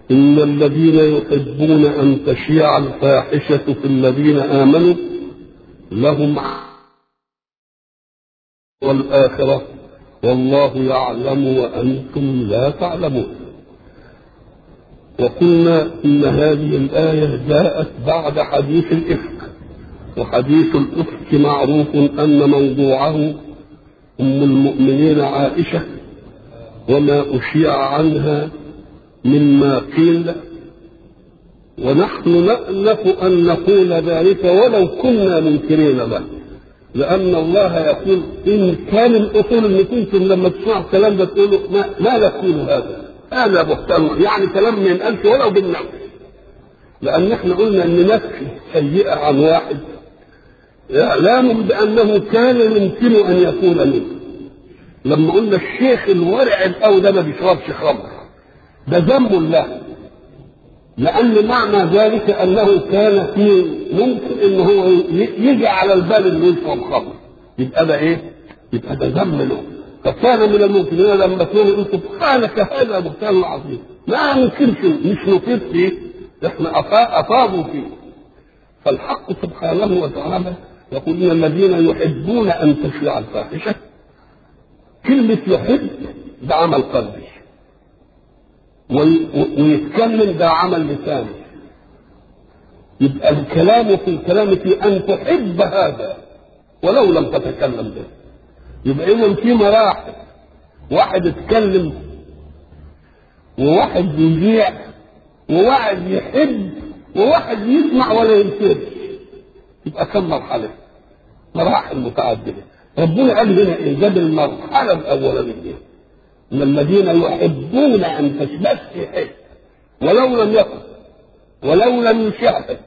إن الذين يحبون أن تشيع الفاحشة في الذين آمنوا لهم والآخرة والله يعلم وأنتم لا تعلمون. وقلنا إن هذه الآية جاءت بعد حديث الإفك، وحديث الإفك معروف أن موضوعه أم المؤمنين عائشة وما أشيع عنها مما قيل، ونحن نألف أن نقول ذلك ولو كنا منكرين له، لأن الله يقول إن كان الأصول اللي كنتم لما تسمعوا الكلام ده تقولوا ما نقول هذا بهتان، يعني كلام ما ينقالش ولو بالنفس، لأن احنا قلنا إن نفس سيئة عن واحد إعلام بأنه كان يمكن أن يكون منه. لما قلنا الشيخ الورع الأول ده ما بيشربش خمر، ده ذنب له، لأن معنى ذلك أنه كان فيه ممكن إن هو يجي على البال إنه يشرب خمر، يبقى ده إيه؟ يبقى ده ذنب له. فكان من الممكن لما كانوا يقول سبحانك هذا بهتان عظيم، ما ننكرش مش نطير فيه، إحنا أصابوا فيه. فالحق سبحانه وتعالى يقول إن الذين يحبون أن تشيع الفاحشة، كلمة يحب ده عمل قلبي، ويتكلم ده عمل لساني، يبقى الكلام في الكلام في أن تحب هذا ولو لم تتكلم به. يبقى إذن في مراحل، واحد يتكلم وواحد يذيع وواحد يحب وواحد يسمع ولا ينكر، يبقى كم مرحلة؟ مراحل متعددة. ربنا قال هنا إيه؟ جاب المرحلة الأولانية من الذين يحبون أن تشبه يحب ولو لم يكن ولو لم يشاهد.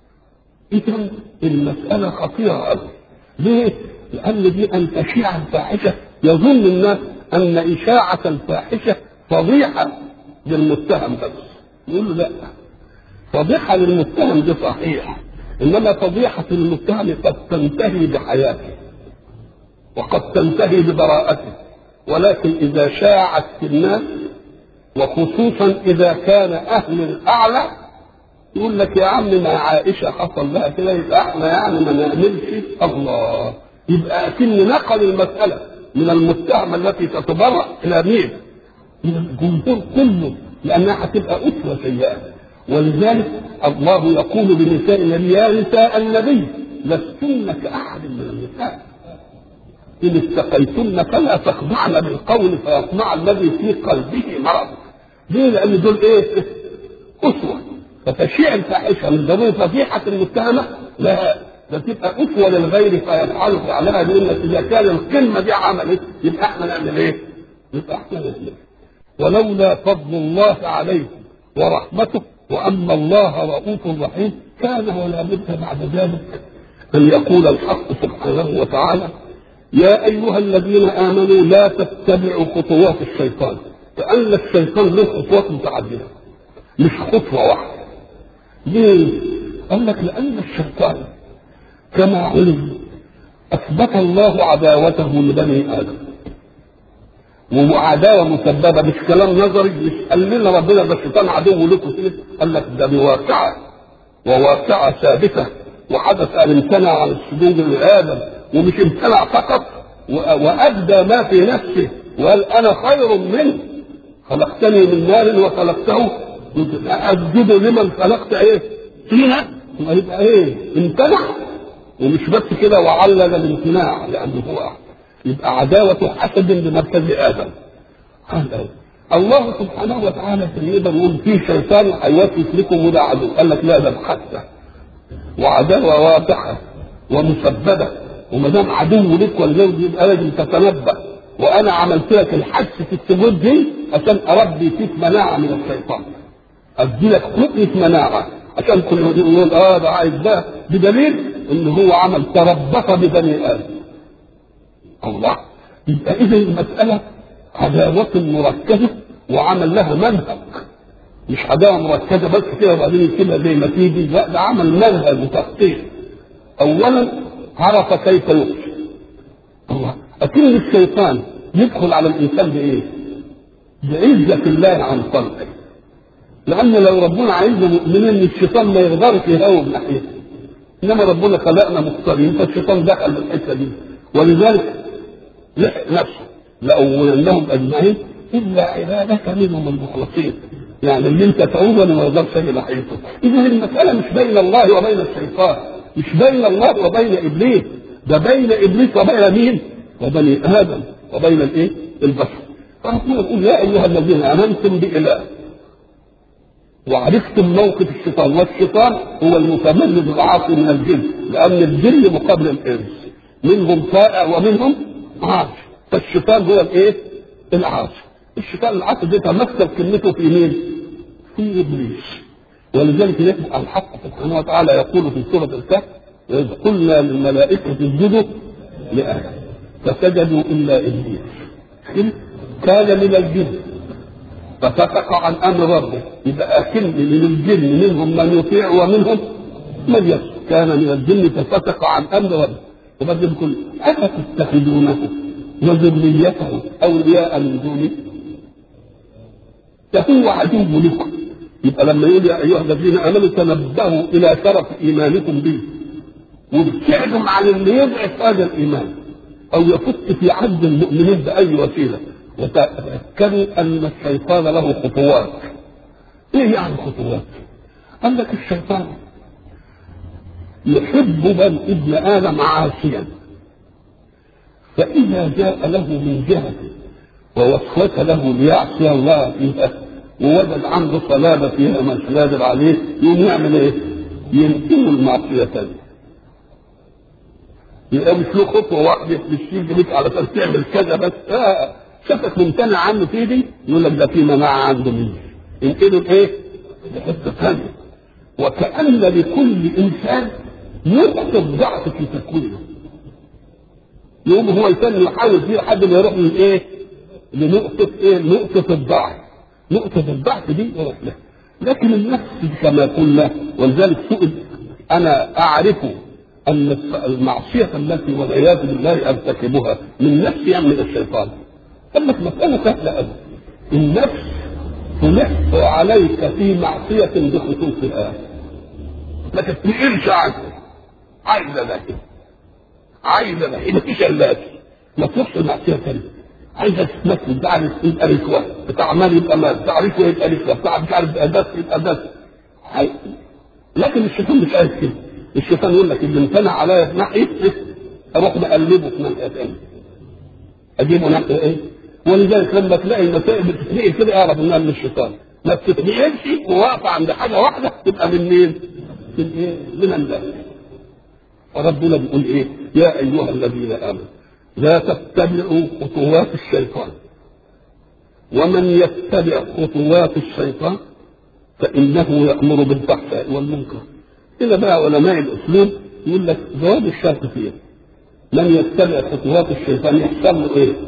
إذن المسألة خطيرة أوي. ليه؟ لأن دي أن تشيع الفاحشة يظن الناس أن إشاعة الفاحشة فضيحة للمتهم بس. يقول له لا، فضيحة للمتهم دي صحيح، إنما فضيحة للمتهم قد تنتهي بحياته وقد تنتهي ببراءته، ولكن إذا شاعت في الناس وخصوصا إذا كان أهل الأعلى يقول لك يا عم ما عائشة حصل لها كده، يبقى احنا يعني ما نعملش. الله، يبقى أكن نقل المسألة من المتهم التي تتبرأ إلى مين؟ إلى الجمهور كله، لأنها هتبقى أسوة سيئة. ولذلك الله يقول لنساء النبي يا نساء النبي لستن كأحد من النساء إن استقيتن فلا تخضعن بالقول فيطمع الذي في قلبه مرض. ليه؟ لأن دول إيه؟ أسوة. فتشيع الفاحشة من ضمن فضيحة المتهمة، لا، ده تبقى أسوة للغير فيفعل فعلها، لأن إذا كان الكلمة دي عملت يبقى إحنا نعمل إيه؟ يبقى إحنا نعمل. ولولا فضل الله عليكم ورحمته وأن الله رؤوف رحيم كان ولا بد بعد ذلك أن يقول الحق سبحانه وتعالى يا أيها الذين آمنوا لا تتبعوا خطوات الشيطان، لأن الشيطان له خطوات متعددة مش خطوة واحدة. ليه؟ قال لك لأن الشيطان كما علم أثبت الله عداوته لبني آدم، وعداوة مسببة مش كلام نظري، مش قال لنا ربنا ده الشيطان عدو لكم، قال لك ده بواقعة وواقعة ثابتة، وحدث أن امتنع عن السجود لآدم، ومش امتنع فقط وأبدى ما في نفسه وقال أنا خير منه، خلقتني من نار وخلقته أسجد لمن خلقت إيه فيها، يبقى إيه امتنع. ومش بس كده وعلل الامتناع لأنه هو يبقى عداوة حسد لمركز آدم. الله سبحانه وتعالى سيدا يقول في شيطان هيوسوس لكم وده عدو، قال لك لا ده محسة وعداوة واضحة ومسببة، وما دام عدو لك والجوز يبقى لازم تتنبه، وأنا عملت لك الحس في السجود دي عشان أربي فيك مناعة من الشيطان، أدي لك حقنة مناعة عشان كل يقول ده عايز ده، بدليل إن هو عمل تربص ببني آدم. الله، يبقى إذا المسألة عداوة مركزة وعمل لها منهج، مش عداوة مركزة بس كده وبعدين يكتبها زي ما تيجي، لا ده عمل منهج وتخطيط. أولا عرف كيف يخشى. الله، أكيد الشيطان يدخل على الإنسان بإيه؟ بعزة الله عن خلقه، لأن لو ربنا عايزنا مؤمنين الشيطان ما يقدرش يهاوم ناحيته، إنما ربنا خلقنا مختارين فالشيطان دخل في الحتة دي، ولذلك لحق نفسه لأولنهم أجمعين إلا عبادك منهم المخلصين، يعني اللي أنت تعوذ ما يقدرش يجي ناحيته. إذا المسألة مش بين الله وبين الشيطان، مش بين الله وبين إبليس، ده بين إبليس وبين مين؟ وبني آدم وبين الإيه؟ البشر. فربنا يقول يا أيها الذين آمنتم بإله وعرفتم موقف الشيطان، والشيطان هو المتملد العاصي من الجن، لأن الجن مقابل الإنس، منهم طائع ومنهم عاصي، فالشيطان هو الإيه؟ العاصي. الشيطان العاصي ده تمثل كلمته في مين؟ في إبليس. ولذلك الحق سبحانه وتعالى يقول في سورة الكهف وإذ قلنا للملائكة اسجدوا لآدم فسجدوا إلا إبليس كان من الجن ففسق عن أمر ربه. يبقى أكن من الجن منهم من يطيع ومنهم من يسر، كان من الجن ففسق عن أمر ربه. وبعدين يقول أفتتخذونه وذريته أولياء من دونه فهو عدو لكم. يبقى لما يقول يا أيها الذين آمنوا تنبهوا إلى شرف إيمانكم به وابتعدوا عن اللي يضعف هذا الإيمان أو يفك في عبد المؤمنين بأي وسيلة، وتأكدوا أن الشيطان له خطوات. إيه يعني خطوات؟ قال لك الشيطان يحب من ابن آدم عاصيا، فإذا جاء له من جهته ووسوس له ليعصي الله فيها ووجد عنده صلابة فيها مش قادر عليه، يقوم يعمل إيه؟ ينقل المعصية تانية. يبقى مش له خطوة واحدة تشيل بيك علشان تعمل كذا بس، شافك ممتنع عنه في دي يقول لك ده في مناعة عنده منه، ينقله إيه؟ لحتة ثانية. وكأن لكل إنسان نقطة ضعف في تكوينه، يقوم هو يسمي يحاول فيه لحد ما يروح من إيه؟ لنقطة إيه؟ نقطة الضعف. نقطة الضعف دي يروح لها. لكن النفس كما قلنا، ولذلك سئل أنا أعرف أن المعصية التي والعياذ بالله أرتكبها من نفسي أم من الشيطان؟ قال لك مسألة سهلة أوي. النفس تلح عليك في معصية بخصوصها ما تتنقلش عنها، عايزة لكن عايزة لكن مفيش إلا ما تروحش المعصية ثانية، عايزة تتمثل تعرف يبقى رشوة، بتاع مال يبقى مال، بتاع رشوة يبقى رشوة، بتاع مش عارف أداس يبقى أداس. لكن الشيطان مش عايز كده. الشيطان يقول لك اللي امتنع عليا في ناحية اروح مقلبه في ناحية ثانية، اجيبه ناحية ايه؟ ولذلك لما تلاقي المسائل بتتنقل كده اعرف انها من الشيطان، ما بتتنقلش وواقفة عند حاجة واحدة تبقى من مين؟ من ايه؟ من الله. فربنا بيقول ايه؟ يا ايها الذين امنوا لا تتبعوا خطوات الشيطان ومن يتبع خطوات الشيطان فإنه يأمر بالفحشاء والمنكر. إذا بقى علماء الأسلوب يقول لك جواب الشرط فيه من يتبع خطوات الشيطان يحصل له إيه؟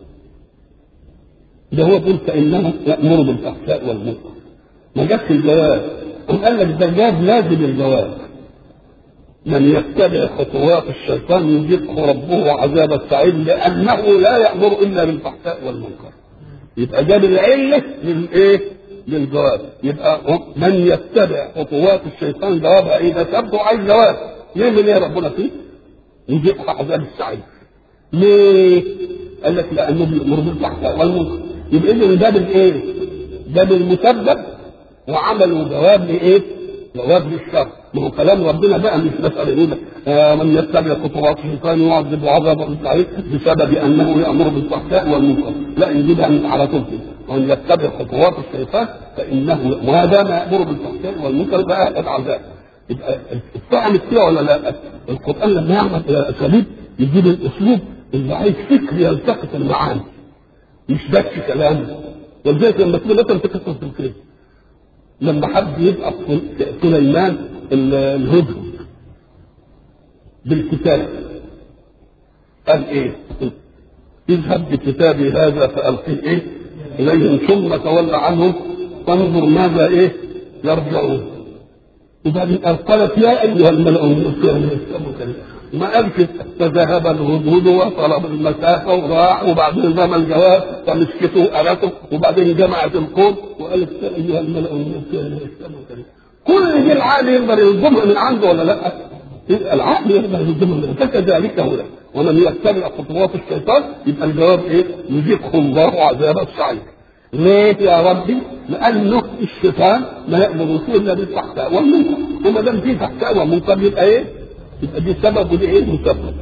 ده هو بيقول فإنه يأمر بالفحشاء والمنكر. ما جابش الجواب، قال لك ده جاب لازم الجواب. من يتبع خطوات الشيطان يذيقه ربه عذاب السعير لأنه لا يأمر إلا بالفحشاء والمنكر. يبقى جاب العلة للإيه؟ للجواب. يبقى من يتبع خطوات الشيطان جوابها ايه؟ ده تبدو عايز جواب يعمل ايه ربنا فيه؟ يجيبها عذاب السعير. ليه؟ قال لك لانه بيامر بالفحشاء والمنكر. يبقى اذا ده بالايه؟ ده بالمسبب وعملوا جواب لايه؟ جواب للشر. ما هو كلام ربنا بقى مش مساله يقول من يتبع خطوات الشيطان يعذب عذابا السعير بسبب انه يامر بالفحشاء والمنكر. لا نجيبها على طول ومن يتبع خطوات الشيطان فانه ما دام يامر بالفحشاء والمنكر يبقى اهل العذاب. يبقى اتفهمت كده ولا لا؟ القران لما يعمل اساليب يجيب الاسلوب اللي عايز فكر يلتقط المعاني مش بس كلام. ولذلك لما تقول مثلا في قصه الكريم لما حد يبقى سليمان الهدهد بالكتاب قال ايه؟ اذهب بكتابي هذا فألقيه ايه؟ اليهم ثم تولى عنهم فانظر ماذا ايه؟ يرجعون. وبعدين قالت يا ايها الملأ من الكريم ما قالش فذهب الهدهد وطلب المسافه وراح وبعدين رمى الجواب فمسكته وقالته وبعدين جمعت القوم وقالت ايها الملأ كل دي العقل يقدر يلزمها من عنده ولا لا؟ العقل يقدر يلزمها من عنده. فكذلك هنا ومن يتبع خطوات الشيطان يبقى الجواب ايه؟ يذيقه الله عذاب السعير. ليه يا ربي؟ لانه الشيطان ما يقدر يصير الا بالفحشاء والمنكر، وما دام في فحشاء ومنكر يبقى ايه؟ يبقى دي سبب ودي ايه؟ مسبب.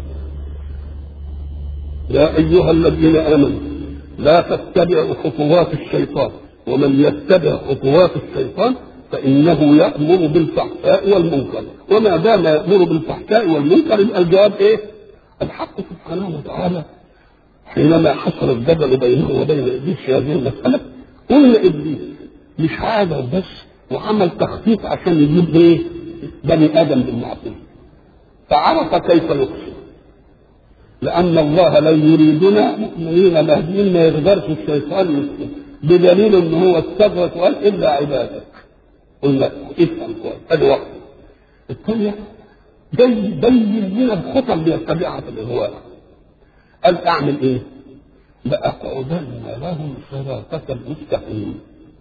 يا ايها الذين امنوا لا تتبعوا خطوات الشيطان ومن يتبع خطوات الشيطان فانه يامر بالفحشاء والمنكر، وما دام يامر بالفحشاء والمنكر يبقى الجواب ايه؟ الحق سبحانه وتعالى حينما حصل الجدل بينه وبين ابليس في هذه المساله قلنا ابليس مش حاجه بس وعمل تخطيط عشان يجيب ايه؟ بني ادم بالمعصيه، فعرف كيف يقسم، لان الله لا يريدنا مؤمنين مهديين ما يقدرش الشيطان يقسم، بدليل ان هو استغرق وقال الا عبادك. قلنا افهم كويس ادي واحده. الثانيه جاي يبين لنا الخطى اللي يتبعها في الاغواء. قال اعمل ايه؟ لاقعدن لهم صراطك المستقيم.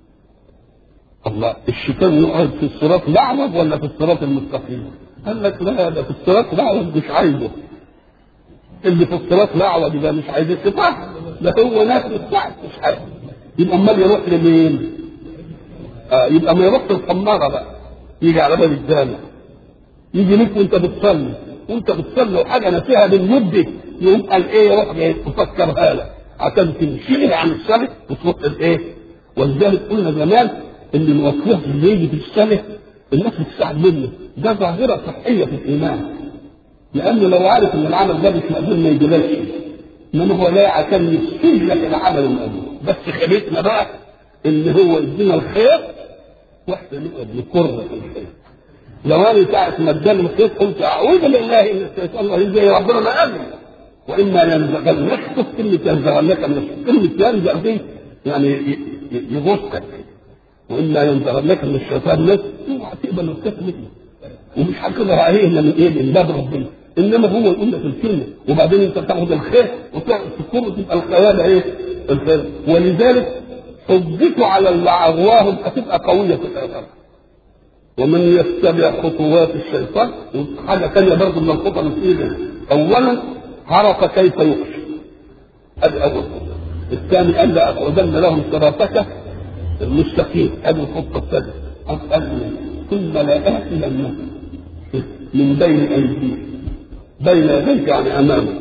الله، الشيطان يقعد في الصراط الاعوج ولا في الصراط المستقيم؟ قال لك لا، ده في الصراط الاعوج مش عايزه. اللي في الصراط الاعوج ده مش عايز الشيطان، ده هو نفسه الصعب مش عايز. يبقى امال يروح لمين؟ يبقى ما يروح الخماره بقى، يجي على باب الجامع، يجي ليك وانت بتصلي وحاجه نسيها بالمده، يقوم قال ايه؟ يروح يفكرها لك عشان تمشي عن الصلاه وتروح الايه؟ ولذلك قلنا زمان ان الوقوع اللي يجي في الصلاه الناس بتساعد منه، ده ظاهره صحيه في الايمان، لانه لو عارف ان العمل ده مش مقبول ما يجيبش، انما هو لا عشان يفسد لك العمل المقبول. بس خليتنا بقى ان هو يدينا الخير واحنا نقعد نكر في الخير. لو انا ساعه ما اداني الخير قلت اعوذ بالله ان الشيطان الله زي ربنا ما قال، واما ينزغنك كلمه ينزغنك من كلمه ينزغ دي يعني يغصك، واما ينزغنك من الشيطان نفسه اوعى تقبل الخير منه، ومش هتقدر عليه من ايه؟ من باب ربنا، انما هو يقول لك الكلمه وبعدين انت تاخد الخير وتقعد تذكره تبقى الخيال ايه؟ الخير. ولذلك حجته على اللي عغواهم هتبقى قويه في الاخره. ومن يتبع خطوات الشيطان، حاجه ثانيه برضه من الخطط المفيده، اولا عرف كيف يخشى، هذا اول خطه. الثاني قال لاقعدن لهم صراطك المستقيم، هذه الخطه الثانيه. قال ثم لآتينهم من بين ايديهم، بين يديك يعني امامك،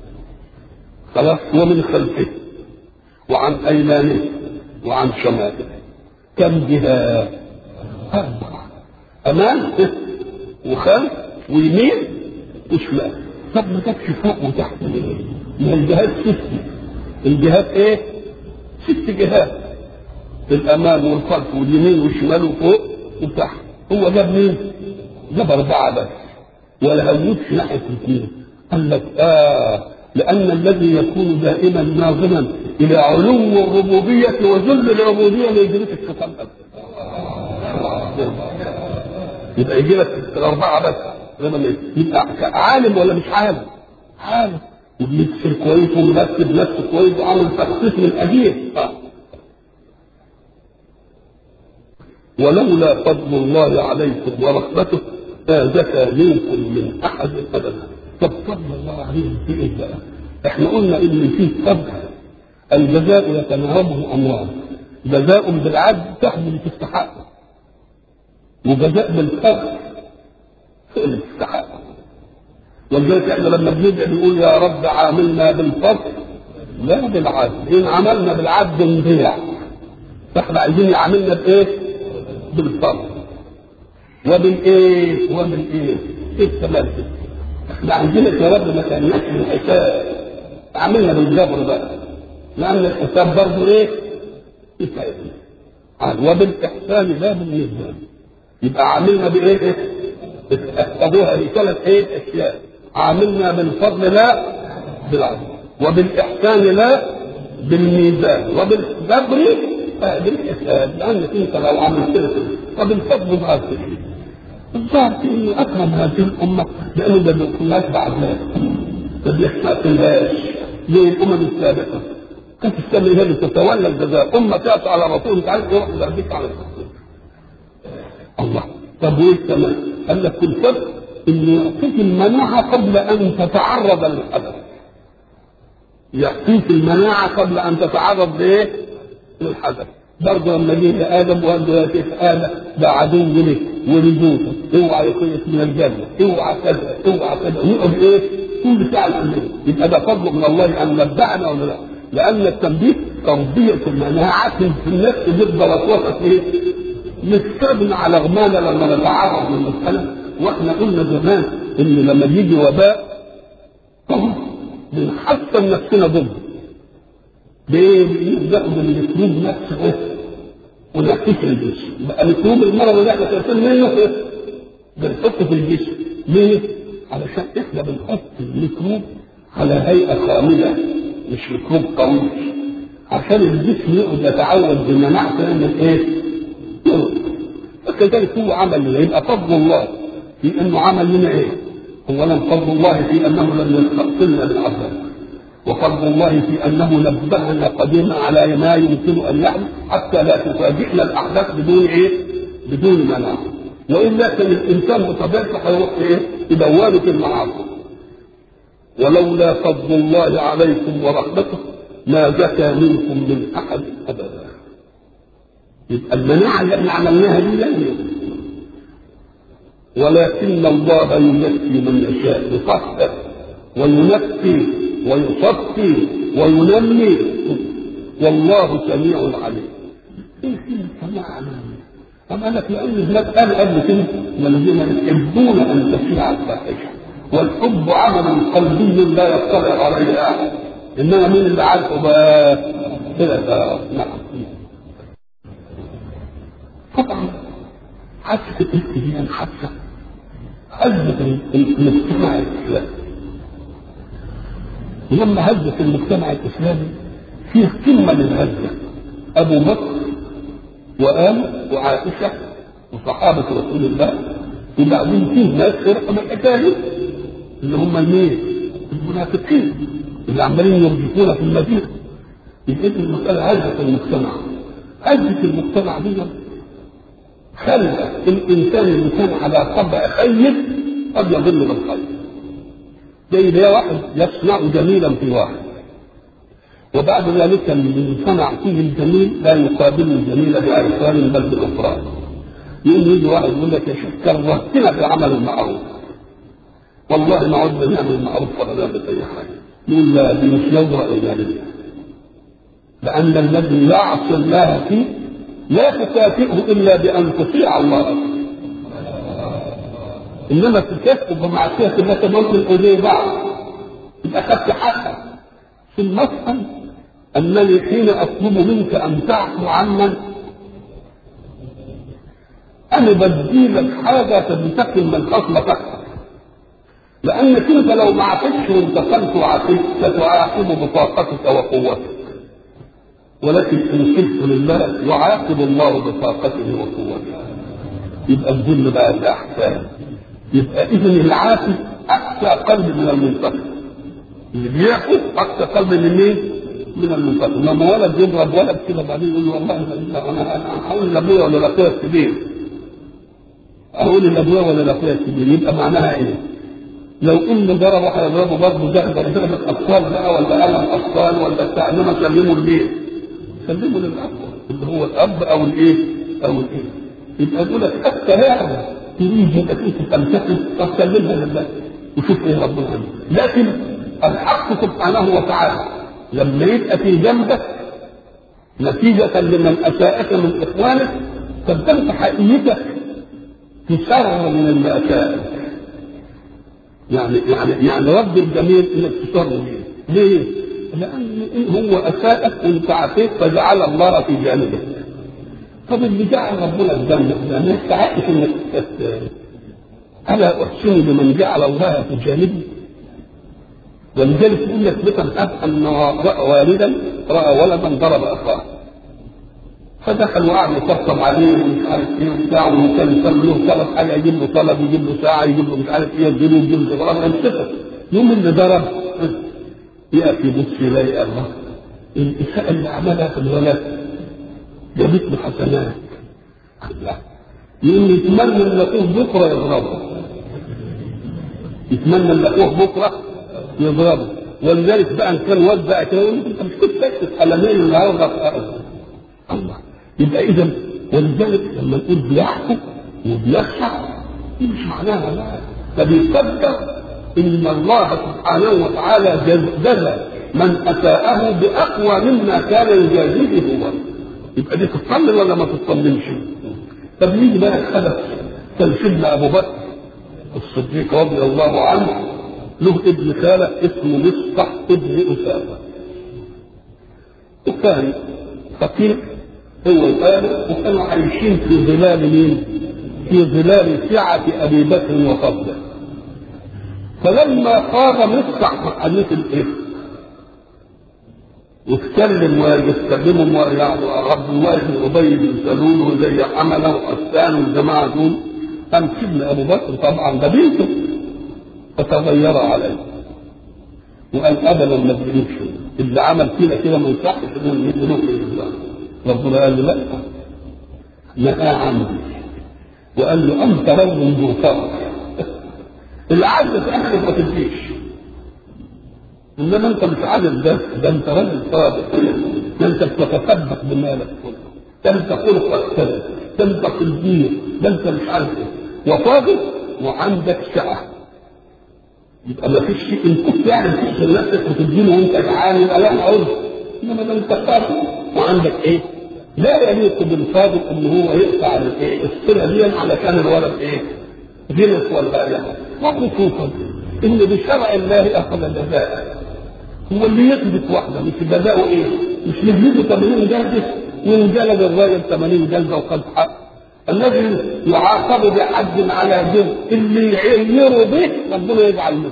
خلاص، ومن خلفه وعن ايمانه وعن شماله. كم جهه؟ أربعة، أمام وخلف ويمين وشمال. طب ما تكفي فوق وتحت ليه؟ ما الجهات ست، الجهات ايه؟ 6 جهات، الأمام والخلف واليمين والشمال وفوق وتحت. هو جاب مين؟ جاب 4 بس، ولا هوتش ناحية 2. قال لك لأن الذي يكون دائما ناظما إلى علو الربوبية وذل العبودية لا يدرك الشيطان أبدا. يبقى يجي لك 4 بس، يبقى عالم ولا مش عالم؟ عالم، وبيكسر كويس ومرتب نفسه كويس وعامل تخصيص من أجير. ولولا فضل الله عليكم ورحمته ما زكى منكم من أحد أبدا. طب فضل الله عليهم في إيه بقى؟ إحنا قلنا إن فيه فضل، الجزاء يتناوبه أمران، جزاء بالعدل تحمل تستحقه، وجزاء بالفضل اللي تستحقه. ولذلك احنا لما بندعي بنقول يا رب عاملنا بالفضل لا بالعدل، ان عملنا بالعدل نضيع، فاحنا عايزين يعاملنا بايه؟ بالفضل وبالايه؟ ايه الثلاثه؟ احنا عايزينك يا رب ما تعملناش بالحساب، عاملنا بالجبر بقى، لان الحساب برضه ايه؟ يتعبنا. وبالاحسان لا بالميزان، يبقى عاملنا بايه؟ ابوها بثلاث اشياء، عاملنا بالفضل لا بالعدل، وبالاحسان لا بالميزان، وبالجبر بالحساب، لانك انت لو عملت كده وبالفضل ظهرت الظاهر انه اكرم هذه الامه لانه ما بيكونهاش بعد ناس، ما بيحتاجهاش زي الامم السابقه. كانت تستنى هذه تتولى الجزاء، امه تاتي على رسول انت عايز يروح يدربك على الرسول. الله. طب وايه كمان؟ قال لك كل فرق انه يعطيك المناعه قبل ان تتعرض للحدث. يعطيك المناعه قبل ان تتعرض لايه؟ للحدث. برضه لما جه لادم وقال له يا شيخ ادم ده عدو لك ولجوته، اوعى يخيط من الجنه، اوعى كذا اوعى كذا، ويقعد ايه؟ كل ساعه الامر. يبقى ده فضل من الله ان نبهنا ولا لا؟ لان التنبيه تربيه المناعه في النفس ضد وسوسه ايه؟ نستغنى على غمانا لما نتعرض للمساله. واحنا قلنا زمان ان لما يجي وباء بنحسن نفسنا ضده. بنبدأ بالميكروب نفسه ونحطه في الجسم. بقى ميكروب المرض اللي احنا شايفين منه بنحطه في الجسم. ليه؟ علشان احنا بنحط الميكروب على هيئة خاملة مش ميكروب قوي، عشان الجسم يقعد يتعود بمناعته من ايه؟ فكذلك هو عمل لنا. يبقى فضل الله في انه عمل لنا ايه؟ اولا فضل الله في انه لم يستقصلنا بالعذاب، وفضل الله في انه نبهنا قديما على ما يمكن ان يحدث حتى لا تفاجئنا الاحداث بدون ايه؟ بدون مناعه. والا كان الانسان بطبيعته هيروح ايه؟ يدور في المعاصي. ولولا فضل الله عليكم ورحمته ما زكى منكم من احد ابدا. يبقى المناعه اللي احنا عملناها دي لا ولكن الله يزكي من يشاء بفضله وينقي ويصفي وينمي والله سميع عليم. ايه كلمه سميع عليم؟ أم قال لك لان هناك قال قبل كده والذين يحبون ان تشيع الفاحشه، والحب عمل قلبي لا يطلع عليه احد، انما مين اللي عارفه بقى كده؟ نعم. طبعا حادثه الاتجاه حادثه هزت المجتمع الاسلامي. لما هزت المجتمع الاسلامي فيه قمه للهزه. ابو بكر وآل وعائشه وصحابه رسول الله، وبعدين فيه ناس فرقه من الحكايه اللي هم المين؟ المنافقين اللي عمالين يرجفون في المدينه. يبقى المساله هزت المجتمع. هزت المجتمع دي خلى الانسان اللي كان على طبع خير قد يضل بالخير. زي ده واحد يصنع جميلا في واحد، وبعد ذلك من صنع فيه الجميل لا يقابل الجميل بأرسال بل بالأفراد. يجي واحد يقول لك يا شيخ كرهتنا في العمل المعروف، والله ما عدنا نعمل المعروف ولا نعمل أي حاجة. يقول لا دي مش نظرة إيجابية، لأن الذي يعصي الله فيه لا تكافئه إلا بأن تطيع الله، إنما تكافئه بمعصية الله ممكن أوليه بعض يبقى خدت حقك. في المسألة أنني حين أطلب منك أن تعفو عمن أنا بديلك حاجة تنتقم من خصمك، لأنك أنت لو ما عفتش وانتقمت وعفت ستعاقب بطاقتك وقوتك، ولكن إن شئت لله يعاقب الله بطاقته وقوته. يبقى الذل بقى الأحسان. يبقى إذن العافي أقسى قلب من المنتقم، اللي بياخد أقسى قلب من مين؟ من المنتقم. لما ولد يضرب ولد كده بعدين يقول له والله أنا هقول لأبويا ولا لأخويا الكبير، أقول لأبويا ولا لأخويا الكبير، يبقى معناها إيه؟ لو إنه ضرب واحد يضربه برضه ضربة أطفال بقى ولا قلم أطفال ولا بتاع، إنما سلموا لمين؟ سلموا للأب اللي هو الأب أو الإيه؟ أو الإيه؟ يبقى يقول لك حتى هذا تريد أنك أنت تمتثل تسلمها لله وشوف إيه ربنا عنه. لكن الحق سبحانه وتعالى لما يبقى في جنبك نتيجة لمن أساءك من إخوانك فبدأت حقيقتك تسر من المأساة. يعني رب الجميل انك تسر منه. ليه؟ لأن هو أساءك وانت عافيت فجعل الله في جانبك. طب اللي جعل ربنا الجنة ما يستحقش انك ألا أحسن بمن جعل الله في جانبي؟ ولذلك يقول لك مثلا أن رأى والدا رأى ولدا ضرب أخاه، فدخل وقعد يطبطب عليه ومش عارف ايه وبتاع، وكان له طلب حاجه، يجيب له طلب، يجيب له ساعه، يجيب له مش عارف ايه، يجيب له غرام انتفع. يوم اللي ضرب ياتي بص يلاقي الله الاساءه اللي عملها في الولد جابت له حسنات. يقول يتمنى ان اخوه بكره يضربه، يتمنى ان اخوه بكره يضربه. ولذلك بقى ان كان واد بقى كده يقول انت مش كنت تكتب قلمين النهارده الله. يبقى اذا ولذلك لما نقول بيحكم وبيخشع مش معناها لا، ده بيصدق ان الله سبحانه وتعالى جزى من اساءه باقوى مما كان يجازيه هو. يبقى دي تطمن ولا ما تطمنش؟ طب نيجي بقى الحدث. كان سيدنا ابو بكر الصديق رضي الله عنه له ابن خاله اسمه مصطح ابن اسامه، وكان فقير هو وقاله، وكانوا عايشين في ظلال مين؟ في ظلال سعة ابي بكر وفضله. فلما قام مصطح حديث الافك واتكلم ويستخدمهم عبد الله بن ابي بن سلول وزي حمله وحسان والجماعه دول، قام سيدنا ابو بكر طبعا ده بنته فتغير عليه وقال ابدا ما تجيبش اللي عمل فينا كده ما يصحش انه يدلوك لله. ربنا قال له لا، نهى عنه وقال له انت رجل ذو فضل، العدل في اهلك ما تديش، انما انت مش عادل، ده انت راجل صادق، ده انت بتتصدق بمالك كله، ده انت خلقك كذا، ده انت صديق، ده انت مش عارف ايه وفاضل وعندك سعه. يبقى ما فيش شيء ان كنت يعني تشغل نفسك وتدينه وانت جعان يبقى لا عذر، انما ده انت فاضل وعندك ايه؟ لا يليق بالفاضل ان هو يقطع الايه؟ الصله دي علشان الولد ايه؟ غلط ولا ايه؟ وخصوصا ان بشرع الله اخذ الجزاء، هو اللي يثبت واحده مش جزاؤه ايه؟ مش نجلده 80 جلده وينجلد الراجل 80 جلده وخد حق. الذي يعاقب بحد على جرم اللي يعيره به ربنا يجعل منه،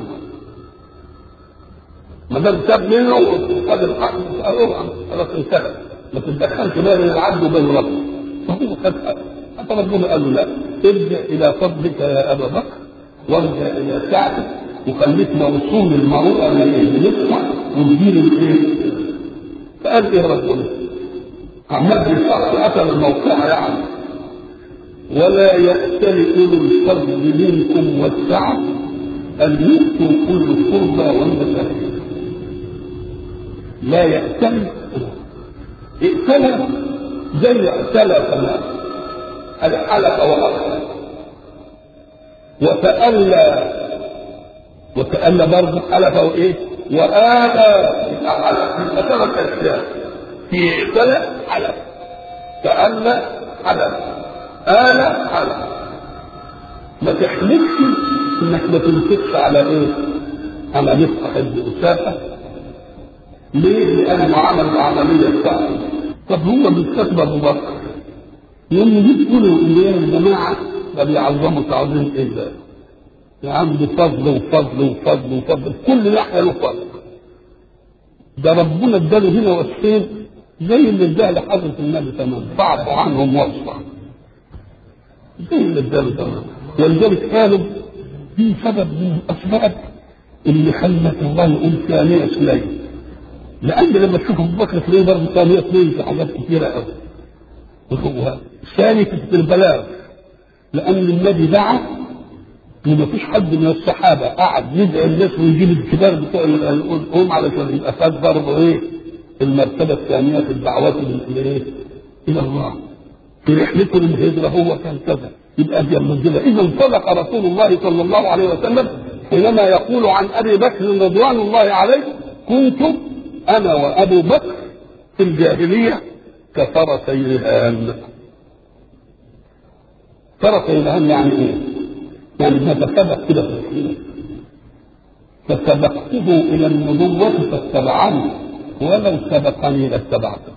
ما دام ساب منه وخد الحق خلاص انتهى، ما تتدخلش بين العبد وبين ربه، فهو خد حق. حتى ربنا قال له لا، ارجع الى فضلك يا ابا بكر وارجع الى سعدك وخليك موصول المروءه اللي يسمع وتجيل الايه. فقال ايه ربنا؟ عمال بالفقر اثر الموقع يعني ولا يأتل أولو الفضل منكم والسعة أن يؤتوا أولو القربى والمساكين. لا يأتل، ائتل زي ائتل كمان الحلق وأخر، وتألى برضه حلق وإيه وآلى حلق من ثلاث أشياء، في ائتل حلق، تألى حلق، آلة حلق. ما تحلفش انك ما تنفقش على ايه؟ على مصطح ابن اسامه. ليه؟ لانه عمل العمليه بتاعته. طب هو بيستكبر ابو بكر يوم يجيب كل اللي يا جماعه ده بيعظموا تعظيم ايه ده؟ يا عم بفضل وفضل وفضل وفضل، كل ناحيه له فضل. ده ربنا اداله هنا وصفين زي اللي اداه لحضره النبي تمام، فاعفوا عنهم واصفح زي اللي اداله تمام. ولذلك قالوا في سبب من الاسباب اللي خلت الله يقول ثانيه اثنين، لان لما تشوف ابو بكر تلاقيه برضه ثانيه اثنين في حاجات كثيره قوي. وهو ثاني في البلاغ، لان النبي دعا وما فيش حد من الصحابه قعد يدعي الناس ويجيب الكبار بتوع الام علشان يبقى خد برضه ايه؟ المرتبه الثانيه في الدعوات الى الله. في رحلته للهجره هو كان كذا، يبقى دي المنزله. اذا صدق رسول الله صلى الله عليه وسلم حينما يقول عن ابي بكر رضوان الله عليه: كنت انا وابو بكر في الجاهليه كفرسي رهان. فرسي رهان يعني ايه؟ يعني نتسابق كده في الحين، فسبقته الى النبوه فاتبعني ولو سبقني لاتبعته.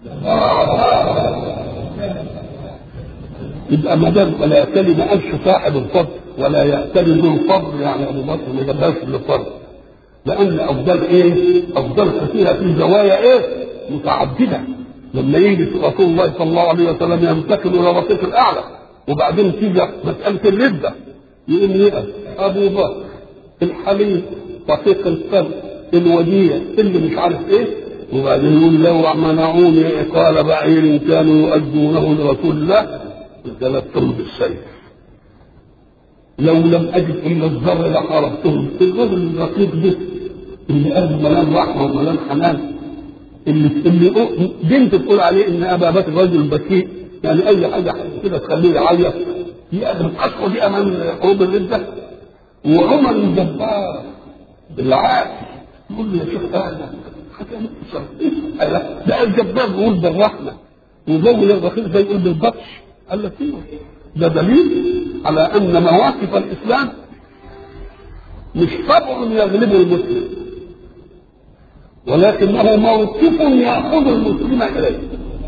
يبقى ما دام ولا يأتلي ما قالش صاحب الفضل ولا يأتلي ذو الفضل، يعني ابو بكر ما جابهاش للفضل، لان افضل ايه؟ افضل كثيره في زوايا ايه؟ متعدده. لما يجي رسول الله صلى الله عليه وسلم ينتقل الى الرفيق الاعلى وبعدين تيجي مساله الرده يقول لي ابو بكر الحليم رفيق القلب الوديع اللي مش عارف ايه، وبعدين يقول لو منعوني عقال بعير كانوا يؤدونه لرسول الله لجلدتهم بالسيف، لو لم اجد الا الذر لحاربتهم. الرجل الرقيق ده اللي قلبه ملان رحمه وملان حنان، اللي بنت تقول عليه ان ابا بكر رجل بكيء، يعني اي حاجه كده تخليه يعيط يقدم اشهر دي امام حروب الرده. وعمر الجبار بالعكس يقول له يا شيخ ده الجبار بيقول بالرحمه وجو الرخيص ده يقول بالبطش. قال لك ايه؟ ده دليل على ان مواقف الاسلام مش طبع يغلب المسلم، ولكنه موقف ياخذ المسلم اليه.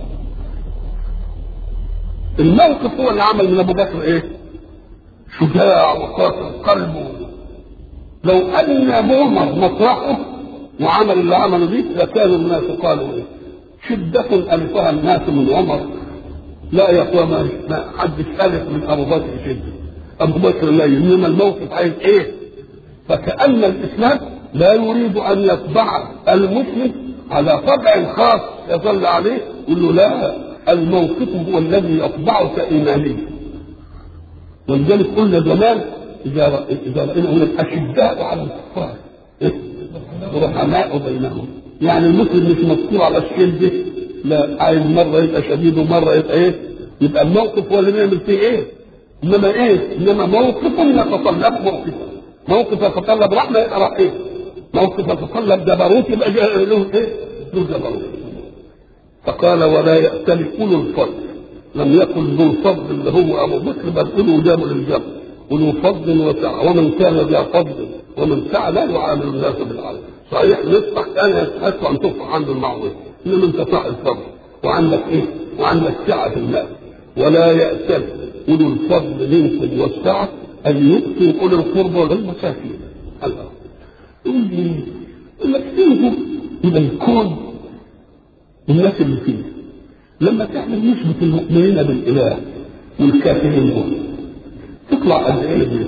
الموقف هو اللي عمل من ابو بكر ايه؟ شجاع وقاسي قلبه. لو ان عمر مطرحه وعمل اللي عمله دي لكان الناس قالوا ايه؟ شده الفها الناس من عمر. لا يا اخوان ما حدش الف من ابو بكر شده، ابو بكر لا، انما الموقف عايز ايه؟ فكأن الاسلام لا يريد ان يطبع المسلم على طبع خاص يظل عليه، يقول له لا، الموقف هو الذي يطبعك ايمانيا. ولذلك قلنا زمان اذا راينا هناك اشداء على الكفار رحماء بينهم، يعني المسلم مش مذكور على الشده، لا، عايز مره يبقى شديد ومره يبقى ايه؟ يبقى الموقف هو اللي بيعمل فيه ايه؟ انما ايه؟ انما موقف يتطلب موقف يتطلب رحمه يبقى رحيم، موقف يتطلب جبروت يبقى له ايه؟ له جبروت. فقال ولا يأتل اولو الفضل، لم يكن ذو الفضل اللي هو ابو بكر، بل اولو جاب للجبل، اولو فضل وسعه، ومن كان ذا فضل ومن سعه لا يعامل الناس بالعدل. صحيح نصح كان يستحق ان ترفع عنده المعروف، انما انت صاحب فضل وعندك ايه؟ وعندك سعه في المال. ولا يأتل اولو الفضل منكم والسعه ان يؤتوا اولي القربى والمساكين. الله يقول لي لك انتم الى الكون الناس اللي فيه لما تعمل نسبة المؤمنين بالإله والكافرين دول تطلع قد ايه دي؟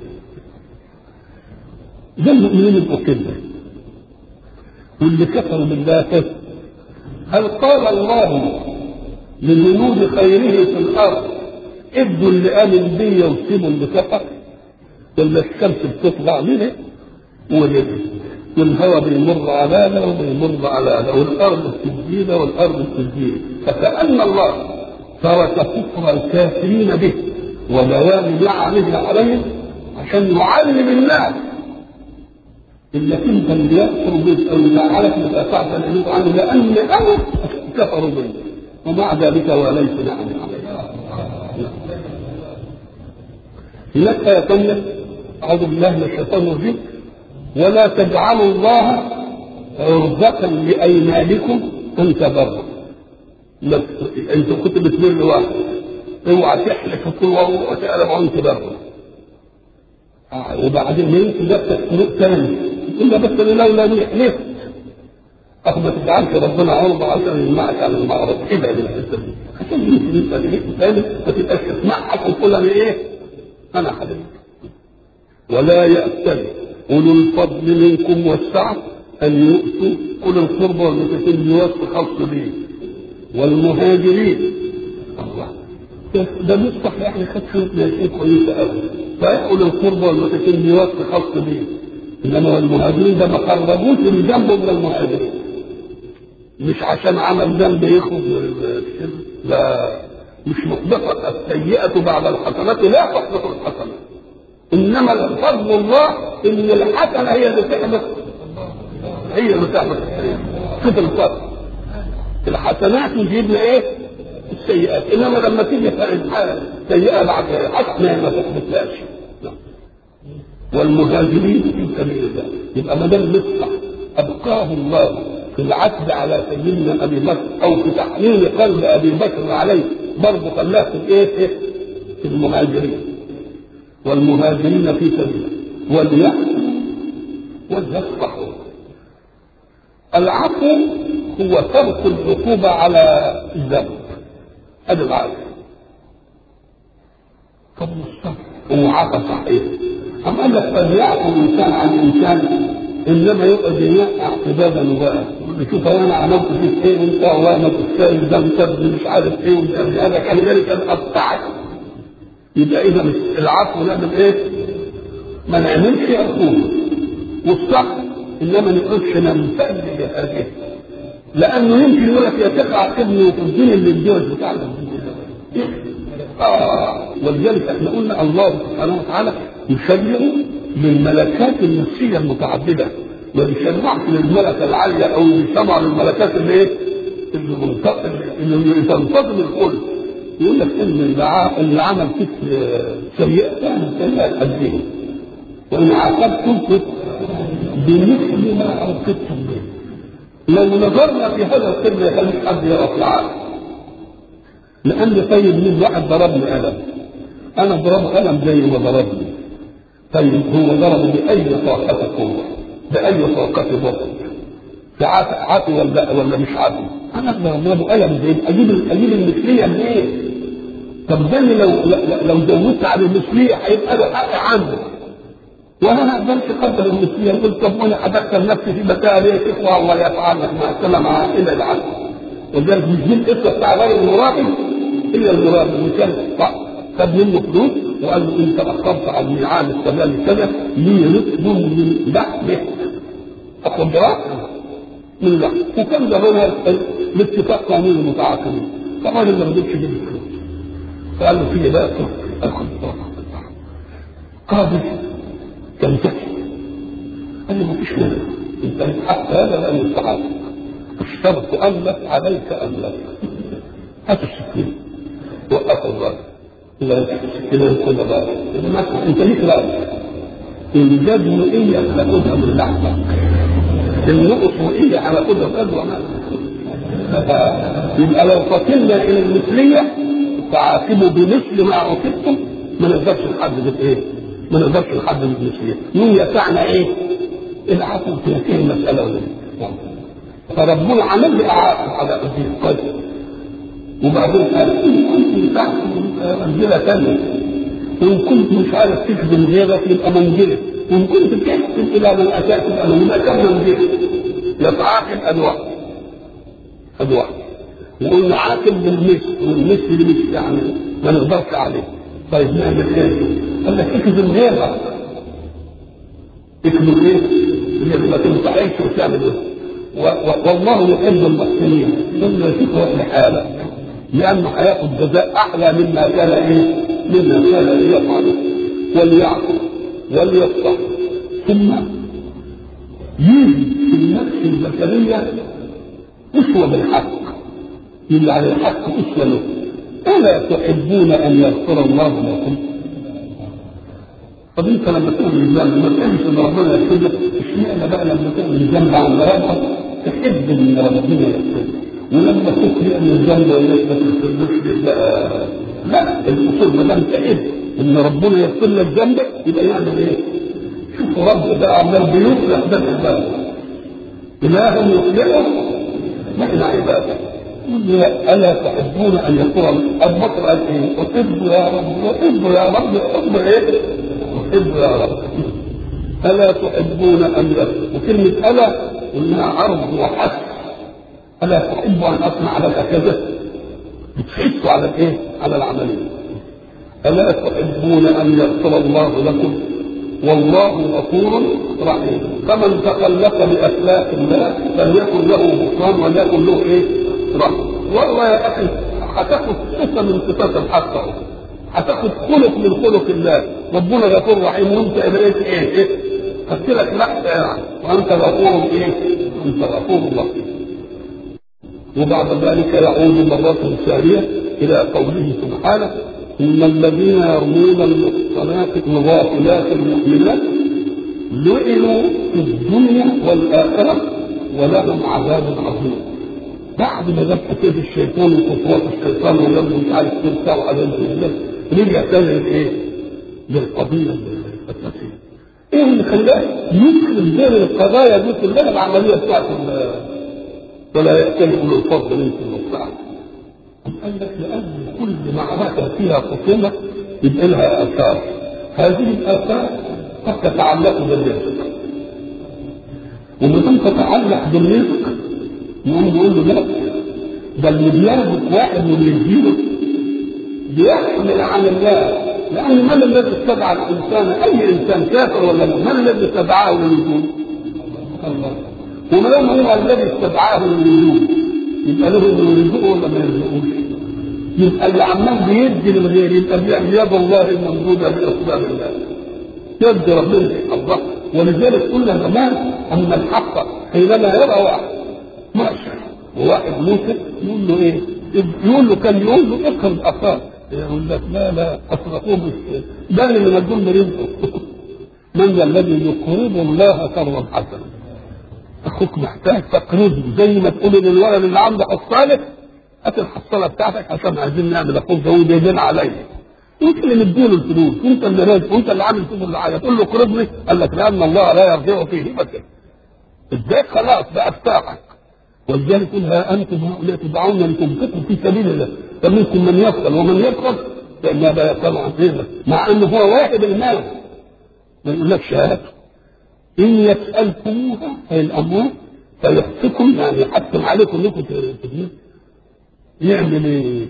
ده المؤمنين يبقوا كده، واللي كفروا بالله هل قال الله للجنود خيره في الأرض ادوا اللي آمن بي وسيبوا اللي كفر؟ ولا الشمس بتطلع ليه والهواء بيمر على ده وبيمر على ده والارض بتجي ده والارض بتجي، فكأن الله ترك كفر الكافرين به ودوام نعمه عليهم عشان يعلم الناس انك انت اللي يكفر به او يزعلك من اتعب الحدود عنه لان انا كفروا به ومع ذلك وليس نعمه عليه. هناك يتم اعوذ بالله من الشيطان الرجيم ولا تجعلوا الله عرضة لأيمانكم أن تبروا. أنت كنت بتمر واحد اوعى تحلف وتقلب عن تبروا، وبعدين يمكن نفسك طريق ثاني تقول له بس أنا لولا حلفت أخو ما تجعلش ربنا عرضة عشان يمنعك عن المعرض. ابعد الحته دي عشان يمكن أنت تحلف ثاني ما تبقاش تسمعك وتقول أنا إيه؟ أنا حلفت. ولا يأتل أولو الفضل منكم والسعة أن يؤتوا أولي القربى والمساكين بوصف خاص به والمهاجرين. الله ده مصطح يعني خد شيء كويسة أوي، فأولي القربى والمساكين بوصف خاص به، إنما المهاجرين ده ما قربوش الذنب من المهاجرين، مش عشان عمل ذنب يخرج لا، مش محبطة السيئة بعد الحسنات لا تحبط الحسنات، انما فضل الله ان الحسنه هي اللي تحبط، هي اللي تحبط السيئات. شوف الفضل، الحسنات تجيب لنا ايه؟ السيئات، انما لما تيجي سيئه بعد حسنه ما تحبطهاش. والمهاجرين في سبيل الله، يبقى ما دام مصلح ابقاه الله في العتب على سيدنا ابي بكر او في تحليل قلب ابي بكر عليه برضه خلاه في ايه؟ في المهاجرين. والمهاجرين في سبيله وليعفوا وليصفحوا. العفو هو ترك العقوبة على الذنب. هذا العقل. طب الصبر هو عقل صحيح. أم قال لك فليعفو الإنسان عن الإنسان إنما يقعد ينقع اعتدادا وبقى شوف أنا عملت فيك إيه وأنت والله ما تستاهل ده أنت مش عارف إيه وأنت مش عارف كان ذلك أنا قطعك. يبقى إذا العفو نعمل إيه؟ ما نعملش عقوبة. والصح إنما ما نقولش ننفذ بهذه لأنه يمكن يقول لك يا تقع ابني في الدين اللي الجوز بتاعنا. ولذلك احنا قلنا الله سبحانه وتعالى يشرع للملكات النفسيه المتعدده، ما بيشرعش للملكه العاليه او يشرع للملكات اللي ايه؟ اللي تنتظم الكل. يقول لك ان اللي عمل فيك سيئه سيئه قديه وان عاقبتم بمثل ما عوقبتم به. لو نظرنا في هذا السر يخليك حد يقف العالم. لأن طيب من واحد ضربني قلم، أنا ضرب قلم زي ما ضربني. طيب هو ضربني بأي طاقة قوة، بأي طاقة بطل، عاطي ولا مش عاطي؟ أنا ضربه قلم زي أجيب المثلية منين؟ طب ده لو زودت على المثلية هيبقى له حق عنده. وأنا ما أقدرش أقدر المثلية، قلت طب وأنا أدخل نفسي في مسائل إيه؟ كيف والله يفعل لك مع السلامة مع إلى العدل. وذلك مش دي القصة بتاع غير المراقب إلا المراقب اللي كان خد منه فلوس وقال له أنت أخرت على الميعاد الفلاني كذا لي رزق من لحمه أخذ رأسه من لحمه. وكان زمانها باتفاق قانون المتعاقدين طبعا اللي ما رضيتش يجيب الفلوس فقال له فيه بقى أخذ رأسه قابل كان ذكي قال له ما فيش منه أنت الحق هذا لأن يستحق اشترط أملك عليك أملك هات السكين وقف الرأس إذا السكين كل بقى أنت ليك رأس الجد مئية لابدها من لحظة النقص مئية على قدر الأدوى يبقى لو قتلنا إلى المثلية فعاقبوا بمثل ما عوقبتم ما نقدرش نحدد إيه؟ ما نقدرش نحدد المثلية مين يسعنا إيه؟ العفو في هذه المسألة ولا فربنا عمل لي اعاقب على هذه القدر وبعدين قال ان كنت تحت منزله ثانيه وان كنت مش عارف تخدم غيرك يبقى منزله وان كنت تحسن الى من اتاك الامر يبقى كم منزله يتعاقب ادواء وقلنا عاقب بالمثل والمثل اللي مش يعني ما نقدرش عليه. طيب نعمل ايه؟ قال لك اخدم غيرك اخدم ايه؟ اللي ما تنفعش وتعمل ايه؟ والله يحب المحسنين ثم يشكر لحاله لانه هياخد جزاء احلى مما كان ايه؟ مما كان يفعله وليعفو وليصفح ثم يجي في النفس البشريه اسوه بالحق اللي على الحق اسوه له. الا تحبون ان يغفر الله لكم؟ طب انت لما تعمل الذنب ما تقولش ان ربنا يغفر لك اشمعنى بقى لما تعمل الذنب عن ربك تحب ان ربنا يغفر ولما تكفي ان الذنب اليك ما تغفرلوش لا الاصول ما دام تحب ان ربنا يغفر لك ذنبك يبقى يعمل ايه؟ شوف رب ده عمال بيصلح ذنب الذنب اله يصلحه نحن عباده الا تحبون ان يغفر ابو بكر قال ايه؟ احب يا رب احب يا رب احب ايه؟ احب يا رب الا تحبون ان يغفر وكلمه الا انها عرض وحث الا تحب ان اصنع لك كذا بتحثوا على الايه؟ على العمليه. الا تحبون ان يغفر الله لكم والله غفور رحيم. فمن تخلق باخلاق الله فليكن له غفران وليكن له ايه؟ رحمه. والله يا اخي هتاخد صفه من صفات الحق هتاخد خلق من خلق الله ربنا غفور رحيم وانت بقيت ايه؟ خدت لك لحظه يعني وانت غفور ايه؟ انت غفور رحيم. وبعد ذلك يعود مرة ثانية إلى قوله سبحانه إن الذين يرمون المحصنات الغافلات المؤمنات لعنوا في الدنيا والآخرة ولهم عذاب عظيم. بعد ما جاب كتاب الشيطان وخطوات الشيطان ويبدو مش عارف تنسى وعذاب الله رجع تاني لإيه؟ للقضية الأساسية. إيه اللي خلاه يدخل بين القضايا دي كلها العملية بتاعت ولا يأتل أولو الفضل منكم والسعة. قال لك لأن كل معركة فيها خصومة يبقى لها آثار، هذه الآثار قد تتعلق بالرزق، ومن تتعلق بالرزق يقول له لا، ده اللي بيرزق واحد واللي يديله بيحمل عن الله، لأن من الذي استدعى الإنسان؟ أي إنسان كافر ولا من الذي استدعاه للوجود؟ الله. وما دام هو الذي استدعاه للوجود يبقى له انه يرزقه ولا ما يرزقوش؟ يبقى اللي عمال بيدي للغير يبقى بيعمل يد الله الممدوده باسباب الله، يد ربنا الله. ولذلك قلنا زمان ان الحق حينما يرى واحد ماشي وواحد موسى يقول له ايه؟ يقول له كان يقول له اقرض اخاك، يقول لك لا اصرفوه بالشيء ده اللي مجنون برزقه. من ذا الذي يقرض الله قرضا حسنا؟ اخوك محتاج تقرضه، زي ما تقول للولد اللي عندك الصالح هات الحصاله بتاعتك عشان عايزين نعمل اخوك ده ودين عليا، وانت اللي مديله الفلوس وانت اللي رازق وانت اللي عامل فيه الرعايه، تقول له قرضني، قال لك لان الله لا يرجع في هبته. ازاي؟ خلاص بقى بتاعك. ولذلك يقول ها انتم هؤلاء تدعون لتنفقوا في سبيل الله فمنكم من يقتل ومن يقتل فانما لا يقتل عن غيره، مع انه هو واحد المال ما يقولكش شهادته. إن يسألكموها أي الأموال فيحفكم، يعني يحكم عليكم انكم تدين. يعمل ايه؟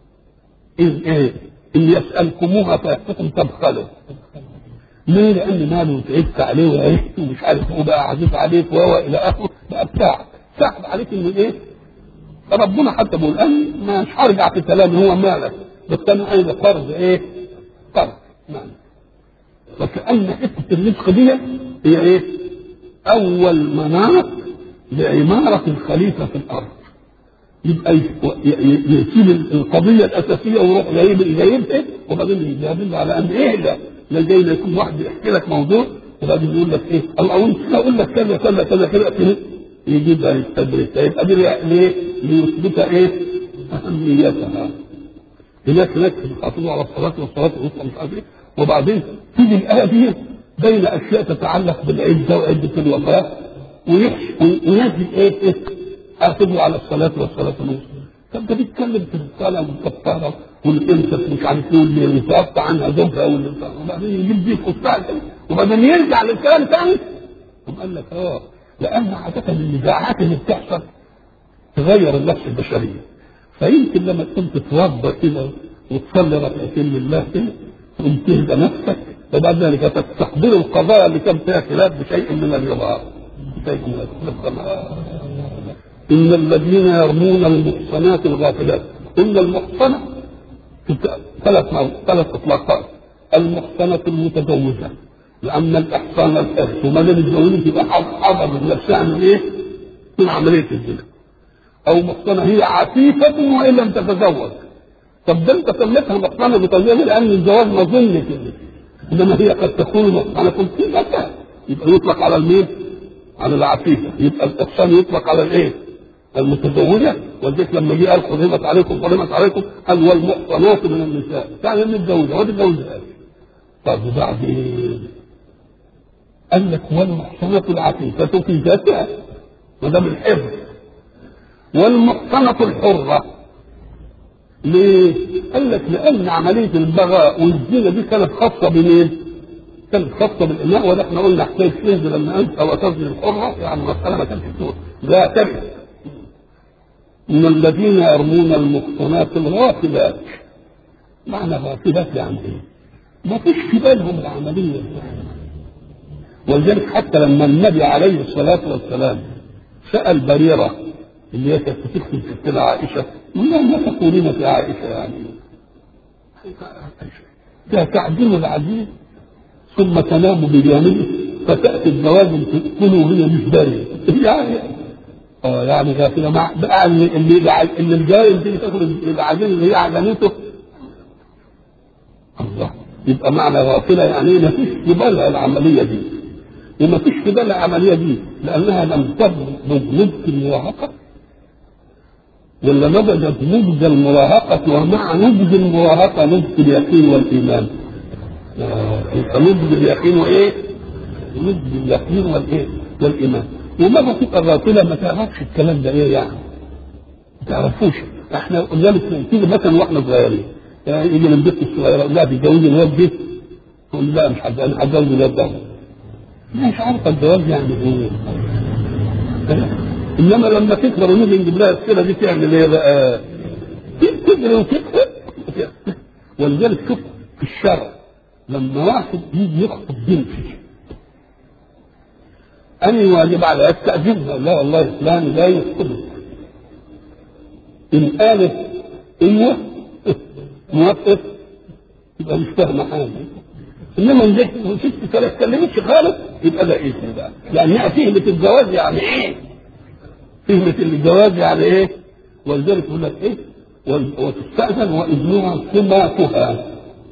إيه؟ إن يسألكموها فيحفكم تبخلوا. ليه؟ لأن ماله تعبت عليه وعشت ومش عارف هو بقى عزيز عليك وهو إلى آخره، بقى بتاعك سحب عليك إنه إيه؟ ربنا حتى بيقول أنا مش هرجع في كلامي، هو مالك بس أنا عايز قرض إيه؟ قرض مالك. وكأن حتة الرزق دي هي ايه؟ اول مناط لعمارة الخليفة في الارض. يبقى يسيب القضية الاساسية ويروح جايبها وبعدين يدل على ان ايه ده؟ لا جاي يكون واحد يحكي لك موضوع وبعدين يقول لك ايه؟ الله وانت اقول لك كذا كذا كذا كذا يجيبها يستدرك، يبقى دي ليه؟ ليثبت ايه؟ اهميتها. هناك يحافظوا على الصلاة والصلاة الوسطى مش عارف ايه، وبعدين تيجي الآية دي بين أشياء تتعلق بالعدة وعدة الوفاة وينزل إيه؟ حافظوا على الصلاة والصلاة الوسطى. طب ده بيتكلم في الصلاة والكفارة والإنسة مش عارف إيه واللي يتوفى عنها زوجها وبعدين يجيب دي خصائص وبعدين يرجع للكلام ثاني. قال لك لأن عادة النزاعات اللي بتحصل تغير النفس البشرية، فيمكن لما تكون تتوضا كده وتصلي ركعتين لله كده وتهدى نفسك وبعد ذلك تستقبل القضايا اللي كان فيها خلاف بشيء من الرضا. ان الذين يرمون المحصنات الغافلات، ان المحصنه ثلاث اطلاقات. المحصنه المتزوجه لان الاحصان الحرص وما دام اتزوجت يبقى حضر نفسها من ايه؟ من عمليه الزنا. او محصنه هي عفيفه وان لم تتزوج. طب ده انت سميتها محصنه متزوجه لان الزواج مظن كده، انما هي قد تكون محصنه في مكان، يبقى يطلق على المين؟ على العفيفه. يبقى الاحصان يطلق على الايه؟ المتزوجه. ولذلك لما جه قال حرمت عليكم قال والمحصنات من النساء، يعني المتزوجه وتتجوزها. طب وبعدين قال لك والمحصنات العفيفه في ذاتها ما دام الحفظ، والمحصنة الحرة. ليه؟ قال لك لأن عملية البغاء والزنا دي كانت خاصة بمين؟ كانت خاصة بالإماء، وده احنا قلنا حكاية كنز لما أنت وتزني الحرة، يعني المسألة ما كانش تقول لا تبع. من الذين يرمون المحصنات الغافلات، معنى غافلات يعني إيه؟ ما فيش في بالهم العملية. ولذلك حتى لما النبي عليه الصلاة والسلام سأل بريرة اللي هي كانت بتخدم ستنا عائشة، ما تقولين في عائشة يعني؟ ده تعديل العزيز ثم تنام بجانبه فتأتي الزواج تكون وهي مش دارية يعني غافلة مع بقى اللي الجاي تيجي تاخد العزيز اللي هي عجنته. الله، يبقى معنى غافلة يعني ما فيش في بالها العملية دي، وما فيش في بالها العملية دي لأنها لم تبلغ نضج المراهقة، ولا نضجت نضج المراهقة، ومع نضج المراهقة نضج اليقين والإيمان. يبقى نضج اليقين وإيه؟ نضج اليقين والإيه؟ والإيمان. وما تبقى غافله ما تعرفش الكلام ده ايه يعني، ما تعرفوش. احنا قلنا تيجي مثلا واحنا صغيرين يعني يجي من البنت الصغيره لا تتجوزي الواد ده، تقول لا مش انا هتجوز الواد ده، مش عارفه الجواز يعني ايه. انما لما تكبر ونيجي نجيب لها السيره دي تعمل ايه بقى؟ تجري وتكبر. ولذلك شوف في الشرع لما واحد يجي يخطب بنتي أنا واجب على أستأذنها، لا والله فلان لا يخطبك. إن قالت إيوه موافق يبقى مش فاهمة حاجة. إنما إن جت وست ما اتكلمتش خالص يبقى ده إيه بقى؟ لأنها فهمت الجواز يعني إيه؟ فهمت الجواز يعني إيه؟ ولذلك يقول لك إيه؟ وتستأذن وإذنها سماتها.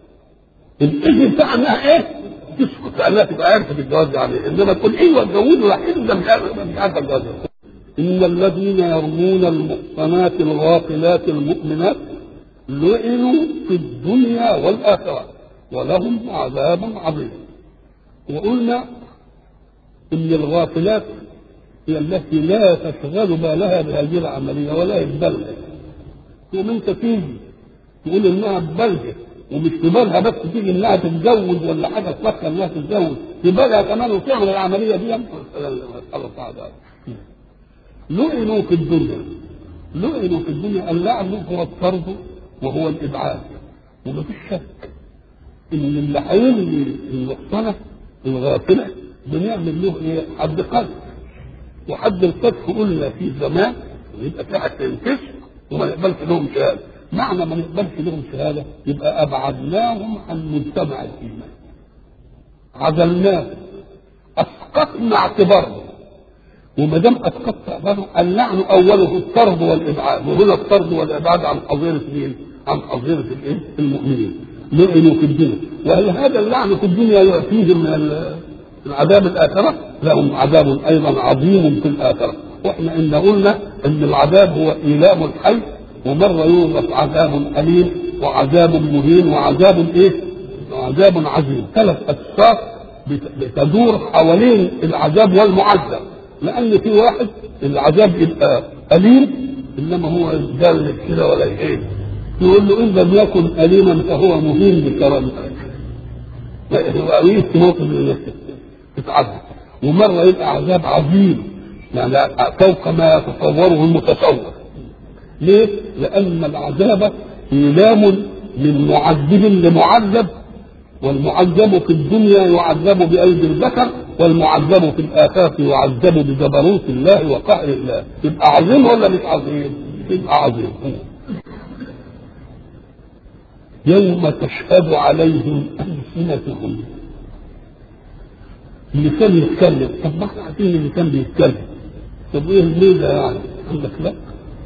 الإذن بتاعنا إيه؟ تسكت لأنها تبقى عارفة الجواز يعني إيه؟ إنما تقول إيوه اتجوزوا رايحين ده مش عارفة الجواز. إن الذين يرمون المحصنات الغافلات المؤمنات لعنوا في الدنيا والآخرة ولهم عذاب عظيم. وقلنا إن الغافلات هي التي لا تشغل بالها بهذه العملية ولا يتبلغ. يوم أنت تيجي تقول إنها تبلغ ومش في بالها بس تيجي إنها تتجوز ولا حاجة تفكر إنها تتجوز، في بالها كمان وتعمل العملية دي الله تعالى. لعنوا في الدنيا. لعنوا في الدنيا. اللعن هو الطرد وهو الإبعاد. ومفيش شك إن اللي هيرمي المحصنة الغافلة بنعمل له إيه؟ حد قذف. وحد القذف قلنا في زمان يبقى في حد ينكشف وما نقبلش لهم شهادة. معنى ما نقبلش لهم شهادة يبقى أبعدناهم عن مجتمع الإيمان. عزلناهم. أسقطنا اعتبارهم. وما دام اسقطت اعتبارهم اللعن اوله الطرد والابعاد، وهنا الطرد والابعاد عن حظيره مين؟ عن حظيره الايه؟ المؤمنين. لعنوا في الدنيا. وهل هذا اللعن في الدنيا يؤتيهم من العذاب الاخره؟ لهم عذاب ايضا عظيم في الاخره. واحنا ان قلنا ان العذاب هو ايلام الحي، ومره يوصف عذاب اليم وعذاب مهين وعذاب ايه؟ وعذاب عظيم. ثلاث اشخاص بتدور حوالين العذاب والمعذب. لأن في واحد العذاب يبقى أليم إنما هو دل كده ولا إيه؟ يقول له إن لم يكن أليما فهو مهين بكرامتك. هو قوي في موقف تتعذب. ومرة يبقى عذاب عظيم يعني فوق ما يتصوره المتصور. ليه؟ لأن العذاب إيلام من معذب لمعذب، والمعذب في الدنيا يعذب بأيدي البشر، والمعذب في الآخرة يعذب بجبروت الله وقهر الله. يبقى عظيم ولا مش عظيم؟ يبقى عظيم. يوم تشهد عليهم ألسنتهم. اللسان يتكلم. طب ما احنا عارفين اللسان بيتكلم. طب ايه الميزة يعني؟ قال لك لا.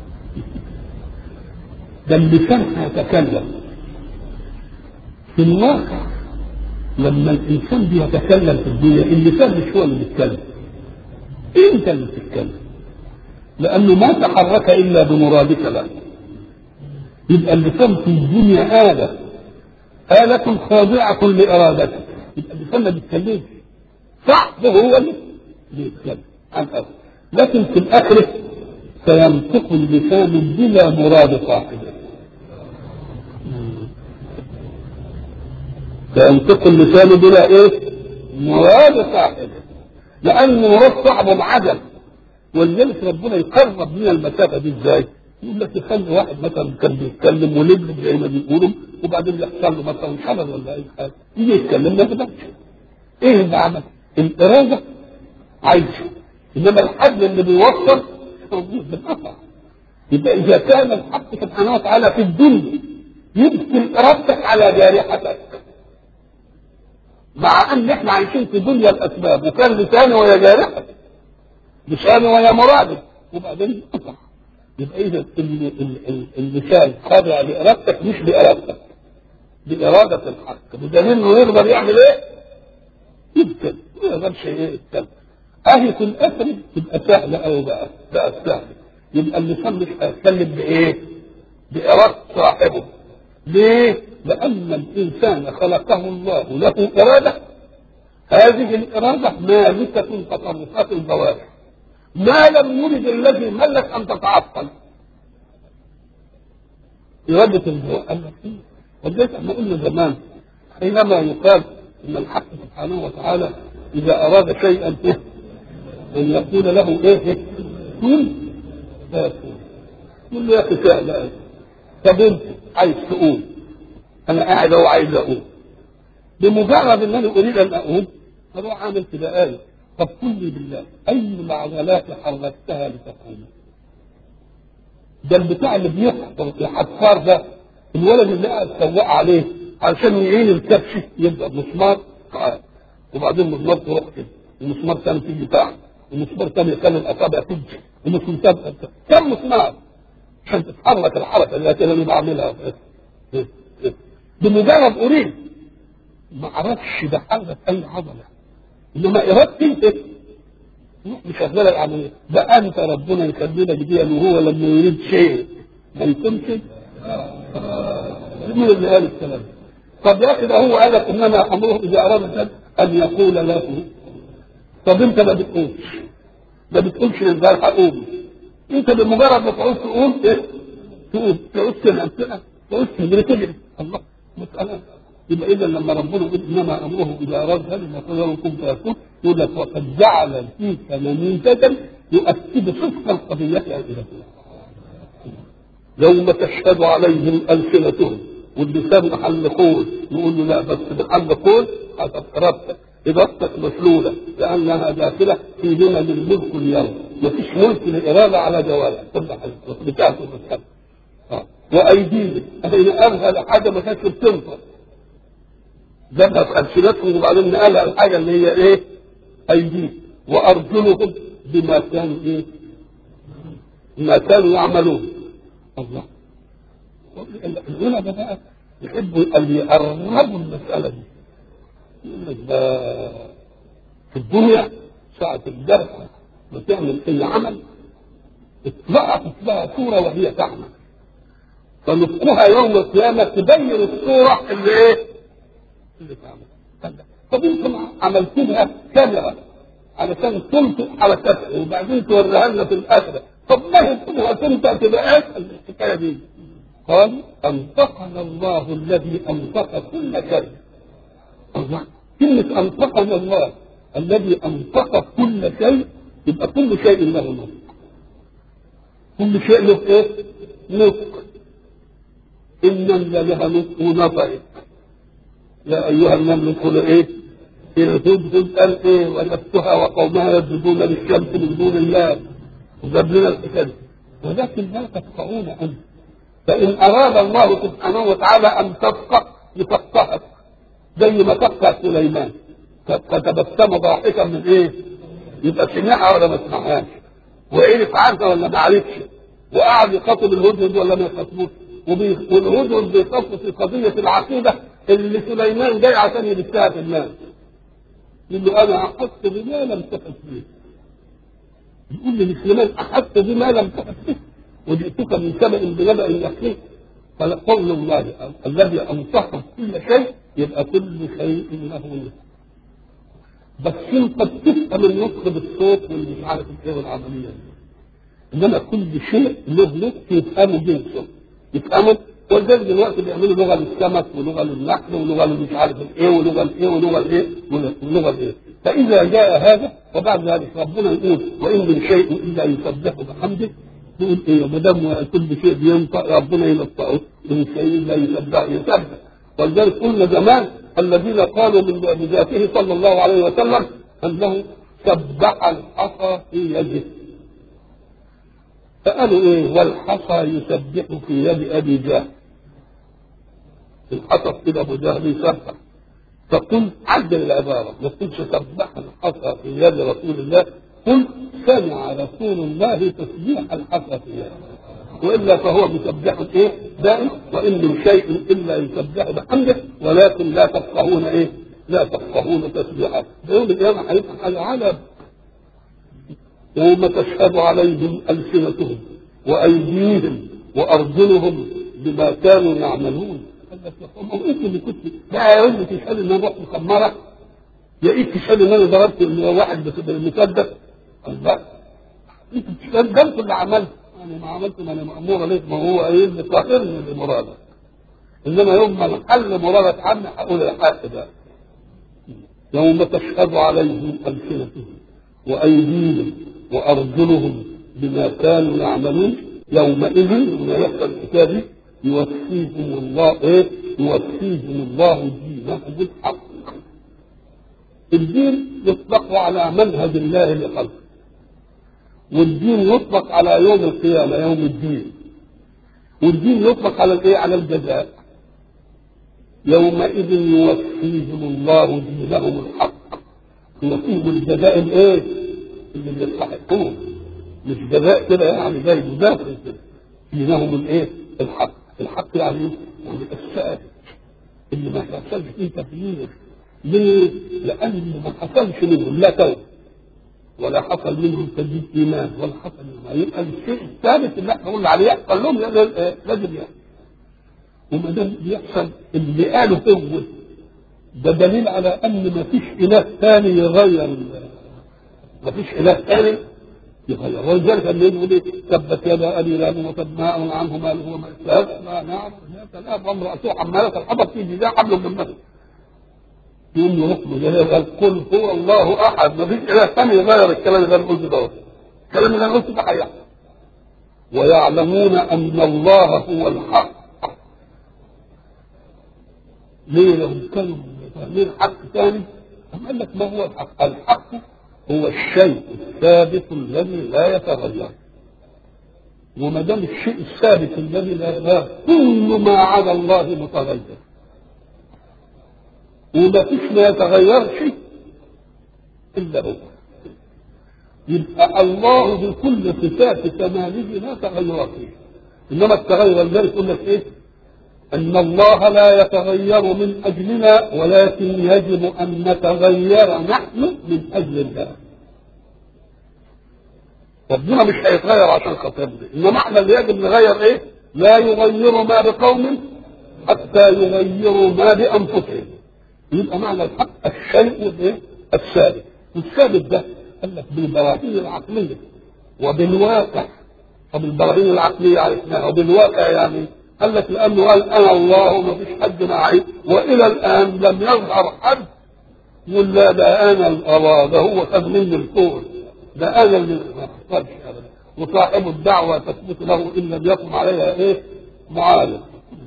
ده اللسان هيتكلم. في الواقع لما الانسان بيتكلم في الدنيا اللسان مش هو اللي بيتكلم، انت اللي بتتكلم، لانه ما تحرك الا بمرادك له. يبقى اللسان في الدنيا آلة خاضعة لإرادته. يبقى اللسان ما بيتكلمش، صاحبه هو اللي بيتكلم عن أول. لكن في الآخرة سينطق اللسان بلا مراد صاحبه. سينطق اللسان بلا ايه؟ مراد صاحبه. لان مراد صاحبه معدل. ولذلك ربنا يقرب من المسافه دي ازاي؟ يقول لك يخلي واحد مثلا كان بيتكلم ولبلب زي ما بيقولوا وبعدين يحصل له مثلا خبر ولا اي حاجه يجي يتكلم ما يقدرش. ايه اللي عمل؟ الاراده عايشه، انما الحد اللي بيوصل موجود بالقطع. يبقى اذا كان الحق سبحانه وتعالى في الدنيا يبكي ارادتك على جارحتك، مع ان احنا عايشين في دنيا الاسباب، وكان لساني ويا جارحه، لساني ويا مرادي، وبعدين قطع. يبقى اذا اللسان خاضع لارادتك مش بارادتك، باراده الحق، بدليل انه يقدر يعمل ايه؟ يبكي، ما يقدرش ايه يتكلم. اهي في الاخر تبقى سهله او بقى سهله. يبقى اللسان مش هيتكلم بايه؟ باراده صاحبه. ليه؟ لأن الإنسان خلقه الله له إرادة، هذه الإرادة مالكة تصرفات الجوارح، ما لم يرد الذي ملك ان تتعطل إرادة الجوع. قال لك إيه؟ ولذلك احنا قلنا زمان حينما يقال ان الحق سبحانه وتعالى اذا اراد شيئا ان يقول له ايه كن فيكون. يقول له يا اخي سهل، طب انت عايز تقوم، انا قاعد اهو عايز اقوم، بمجرد ان انا اريد ان اقوم اروح اعمل كده آية. طب قل لي بالله اي العضلات حركتها لتقوم؟ ده البتاع اللي بيحفر الحفار ده، الولد اللي قاعد سواق عليه علشان يعين الكبش يبقى مسمار وبعدين مسمار تروح كده، ومسمار ثاني تيجي تحت، ومسمار ثاني يخلي الاصابع تيجي، ومسمار كم مسمار عشان تتحرك الحركه اللي انا بعملها. بمجرد اريد ما اعرفش بحرك اي عضله، انما ارادتي مش شغاله العمليه. ده انت ربنا يخلينا جديا وهو لما يريد شيء ما يكونش. مين اللي قال الكلام؟ طب يا اخي ده هو قال لك انما امره اذا اراد ان يقول له. طب انت ما بتقولش للبارحه قوم، انت بمجرد ما تعوز تقوم ايه؟ تعوز تعوز تجري الله مساله. يبقى اذا لما ربنا يقول انما امره اذا اراد ان يقول له كن فيكون، يقول لك وقد جعل فيك نموذجا يؤكد صدق القضيه الى الله. يوم تشهد عليهم السنتهم واللسان محل قول، يقول له لا بس محل قول هتترتب إرادتك مسلولة لأنها داخلة في ذمم الملك اليوم، مفيش ملك للإرادة على جوارح كل حاجة بتاعته المسلم. وأيديهم أين أرهل حاجة ما كانتش بتنفع جابها في ألسنتهم وبعدين نقلها الحاجة اللي هي إيه؟ أيديهم. وأرجلهم بما كانوا إيه؟ ما كانوا يعملون. الله العلماء بقى يحبوا أن يقربوا المسألة دي. يقول لك ده في الدنيا ساعة الجرح بتعمل أي عمل اطلعت لها صورة وهي تعمل، فنفقها يوم القيامة تبين الصورة اللي إيه؟ اللي تعمل. طب أنتم عملتوها كاميرا علشان تلقط حركتها وبعدين توريها لنا في الآخرة، طب ما هي الصورة تنتهي تبقى إيه الحكاية دي؟ قال أنطقنا الله الذي أنطق كل شيء. الله كلمة أنطقنا الله الذي أنطق كل شيء، يبقى كل شيء له نطق. كل شيء له إيه؟ نطق. إن لها نطق ونطق. يا أيها النمل ادخلوا إيه؟ الهدهد قال إيه؟ ونفسها وقومها يسجدون للشمس من دون الله وجاب لنا الحكاية، ولكن لا تفقهون أنت. فإن أراد الله سبحانه وتعالى أن تفقه يفقهك زي ما فقه سليمان فتبسم ضاحكا من إيه؟ يبقى سمعها ولا ما سمعهاش؟ وعرف عنها ولا ما عرفش؟ وقعد يخاطب الهدهد ولا ما يخاطبوش؟ والهدهد بيخاطب في قضية العقيدة اللي سليمان جاي عشان يلفها في الناس. يقول له أنا أحط بما لم تحط به. يقول لي سليمان أحط بما لم تحط به وجئتك من سبأ بنبأ يقين. فقول الله الذي أنطق كل شيء يبقى كل شيء له نطق. بس انت بتفهم النطق بالصوت واللي مش عارف ايه والعمليه دي، انما كل شيء له نطق يفهمه جنسه يفهمه. ولذلك دلوقتي بيعملوا لغه للسمك ولغه للنحل ولغه مش عارف ايه ولغه الايه ولغه الايه ولغه الايه. فاذا جاء هذا وبعد ذلك ربنا يقول وان من شيء الا يسبح بحمده، يقول ايه ما دام كل شيء بينطق ربنا ينطقه، من شيء لا يسبح. ولذلك قلنا زمان الذين قالوا من بذاته صلى الله عليه وسلم انه سبح الحصى في يده، فقالوا ايه والحصى يسبح في يد ابي جهل، الحصى كده ابو جهل يسبح. فقل عدل العباره ما تقولش سبح الحصى في يد رسول الله، قل سمع رسول الله تسبيح الحصى في يده، والا فهو بيسبح ايه دائم. وان من شيء الا يسبح بحمده ولكن لا تفقهون ايه؟ لا تفقهون تسبيحه. يوم القيامه هيبقى حاجه على يوم تشهد عليهم السنتهم وايديهم وارجلهم بما كانوا يعملون. قال لك يا اخي انت اللي كنت لا يا ولد تشهد ان انا رحت مخمره، يا ايه تشهد ان انا ضربت واحد بالمسدس؟ الله انت قدمت اللي عملته، انا ما عملت ما انا مامور ليك، ما هو قايل لي طهرني لمرادك، انما يوم ما نحل مرادك عني هقول الحق ده. يوم تشهد عليهم السنتهم وايديهم وارجلهم بما كانوا يعملون يومئذ لما يحصل الكتاب يوفيهم الله يوفيهم الله دينهم الحق. الدين يطلق على منهج الله لخلقه، والدين يطلق على يوم القيامه يوم الدين، والدين يطلق على على الجزاء. يومئذ يوفيهم الله دينهم الحق، يوفيهم الجزاء اللي يستحقوه، مش جزاء كده يعني زي مدافع كده. دينهم الحق. الحق يعني الثابت اللي ما حصلش فيه تغيير. ليه؟ لأن ما حصلش منهم لا توبة ولا حصل منهم تجديد إيمان ولا حصل منهم، يبقى الشيء الثابت اللي احنا قلنا عليه يحصل لهم لازم يحصل. وما دام بيحصل اللي قالوا هو ده دليل على أن ما فيش إله ثاني يغير، ما فيش إله ثاني يغير. ولذلك اللي يقول تبت يدا ابي لهب وتب ما اغنى عنه ماله وما كسب ما نعم الاب وامراته حماله الحطب في جزاء حبل من مسد. يقول له حكم ده قل هو الله احد، ما فيش اله ثاني يغير الكلام اللي انا قلته ده. الكلام اللي انا قلته ده هيحصل. ويعلمون ان الله هو الحق. ليه؟ لو كانوا فاهمين حق ثاني قال لك ما هو الحق؟ الحق هو الشيء الثابت الذي لا يتغير. وما دام الشيء الثابت الذي لا يتغير كل ما عدا الله متغير، وما فيش ما يتغيرش الا هو. يبقى الله بكل صفات كماله لا تغير فيه. انما التغير الذي يقول لك ان الله لا يتغير من اجلنا، ولكن يجب ان نتغير نحن من اجل الله. ربنا مش هيتغير عشان خاطرنا، انما احنا اللي يجب نغير لا يغير ما بقوم حتى يغيروا ما بانفسهم. يبقى معنى الحق الشيء الثابت. والثابت ده قال لك بالبراهين العقليه وبالواقع. طب البراهين العقليه عرفناها، وبالواقع يعني قال لك لانه قال انا الله وما فيش حد معي، والى الان لم يظهر حد يقول لا ده انا الله، ده هو خد مني الكون، ده انا اللي ما حصلش ابدا. وصاحب الدعوه تثبت له ان لم يقم عليها معارض.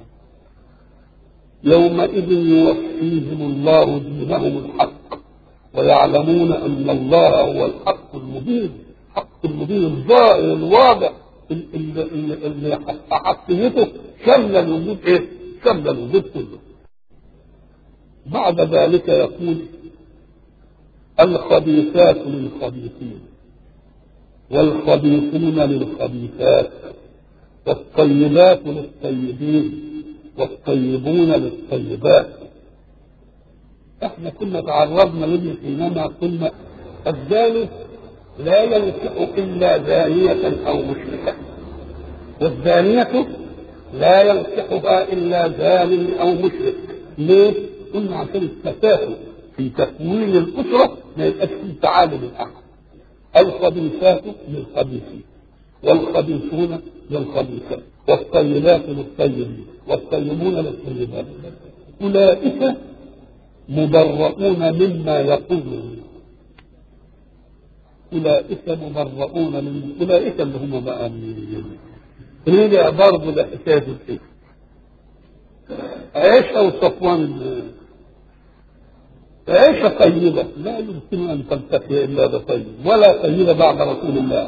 يومئذ يوفيهم الله دينهم الحق ويعلمون ان الله هو الحق المبين. الحق المبين الظاهر الواضح اللي حقيته شمل الوجود شمل الوجود كله. بعد ذلك يقول الخبيثات للخبيثين والخبيثون للخبيثات والطيبات للطيبين والطيبون للطيبات. احنا كنا تعرضنا لله حينما قلنا الزاني لا ينكح الا زانية او مشركة، والزانية لا ينكحها الا زان او مشرك. ليه؟ قلنا عشان التفاهم في تكوين الاسرة ما يبقاش فيه تعالي بالاحد. الخبيثات للخبيثين والخبيثون للخبيثات والطيبات للطيبين والطيبون للطيبات. اولئك مبرؤون مما يقولون. اولئك مبرؤون من اولئك اللي هم بقى هنا برضه الحكايه دي. عائشه وصفوان عائشه طيبه لا يمكن ان تلتقي الا بطيب، ولا طيبه بعد رسول الله.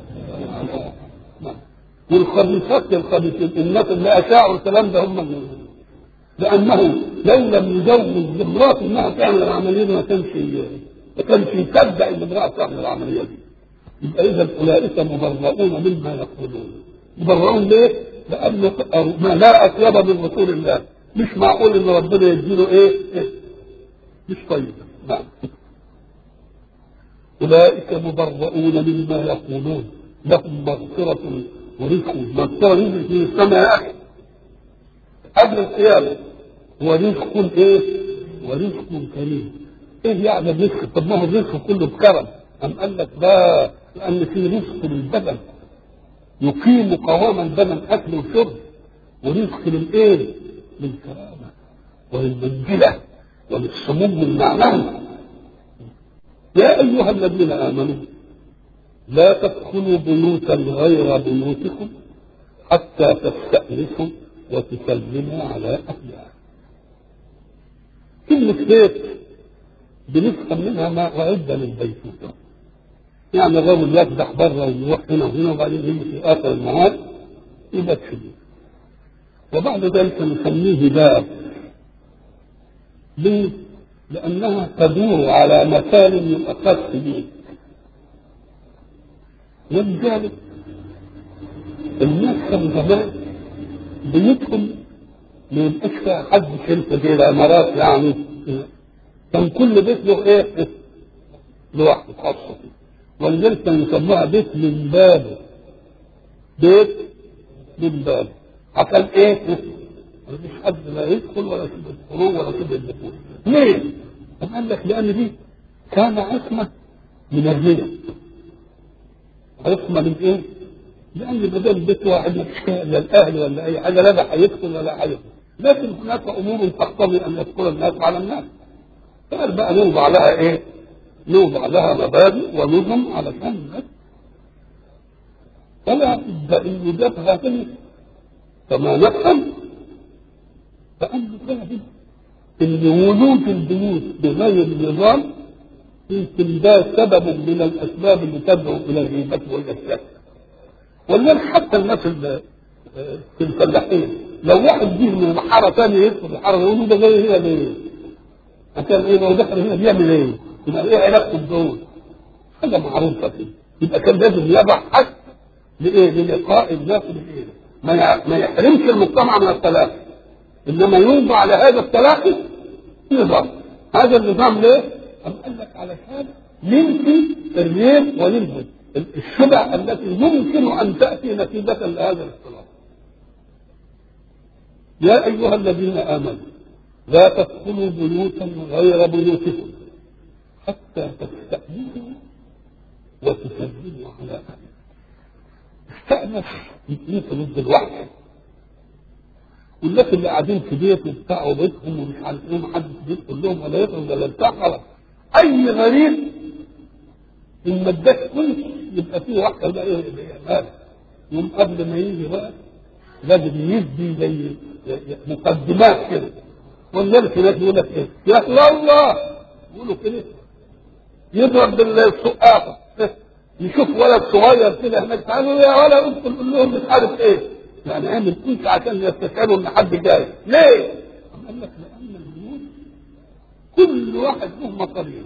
والخبيثات للخبيثين، الناس اللي اشاعوا الكلام ده هم لانه لو لم يجوز لامراته انها تعمل العمليه دي ما كانش يصدق ان امراه تعمل العمليه دي. يبقى اذا اولئك مبرؤون مما يقولون. مبرؤون ليه؟ لان ما لا اطيب من رسول الله. مش معقول ان ربنا يديله مش طيب. نعم. اولئك مبرؤون مما يقولون لهم مغفرة ورزق. مغفرة ينزل من السماء يا اخي قبل القيامة، ورزق ورزق كريم. ايه يعني الرزق؟ طب ما هو الرزق كله بكرم. أم قال لك ده لأن في رزق للبدن يقيم قوام البدن أكل وشرب، ورزق للإيه؟ للكرامة وللمنزلة وللسمو المعنوي. يا أيها الذين آمنوا لا تدخلوا بيوتا غير بيوتكم حتى تستأنسوا وتسلموا على أهلها. كلمة بيت بنفهم منها ما أعد للبيتوتة، يعني الرجل يفتح بره ويروح هنا وهنا وبعدين يجي في آخر النهار يبات في البيت، وبعد ذلك نسميه باب. ليه؟ لأنها تدور على مكان يؤخذ فيه. ولذلك الناس كان زمان بيدخل ما يبقاش فيها حد شركة زي العمارات، يعني كان كل بيت له ايه؟ لوحده خاصة، ولذلك كانوا يسموها بيت من بابه. بيت من بابه عشان ايه؟ مفيش حد لا يدخل ولا يسيب الخروج ولا يسيب الدخول. ليه؟ قال لك لأن دي كان عصمة من الرياء. عصمة من ايه؟ لأن بدل بيت واحد مفيش فيها إلا الأهل ولا أي حاجة، لا ده هيدخل ولا هيدخل، لكن هناك أمور تقتضي أن يدخل الناس على الناس. قال بقى نوضع لها ايه؟ نوضع لها مبادئ ونظم علشان الناس فلا بد أن يجاب هكذا. كما نفهم فأنه فاهم أن وجود البيوت بغير نظام يمكن ده سبب من الأسباب اللي تدعو إلى الغيبة والإفساد. ولذلك حتى الناس في الفلاحين لو واحد جه من محارة ثانية يدخل الحارة يقولوا ده جاي هنا ليه؟ عشان ايه؟ لو دخل هنا بيعمل ايه؟ يبقى ايه علاقته بدول؟ حاجة معروفة كده. يبقى كان لازم يضع حد لإيه؟ للقاء الناس بالإيه؟ ما يحرمش المجتمع من التلاقي، إنما يوضع على هذا التلاقي نظام. هذا النظام ليه؟ قال لك علشان ينفي الريب وينفي الشبع التي يمكن أن تأتي نتيجة لهذا الاختلاط. يا أيها الذين آمنوا لا تدخلوا بيوتا غير بيوتكم حتى تستأنسوا وتسلموا على أهلها. استأنس يمكن ضد الوحي، والناس اللي قاعدين في بيت وبتاعوا بيتهم ومش عارف ايه، محدش بيدخل لهم ولا يخرج ولا بتاع، خلاص اي غريب ان ما اداش كل يبقى فيه واحده بقى ايه مالك. يوم قبل ما يجي بقى لازم يدي زي مقدمات كده، ولذلك الناس يقول لك ايه؟ يا الله يقولوا كده، يضرب بالسقافه يشوف ولد صغير كده هناك، تعالوا يا ولد ادخل قول لهم مش عارف ايه، يعني عامل كنت عشان يستشعروا ان حد جاي. ليه؟ قال لك لان البيوت كل واحد له مصاريف.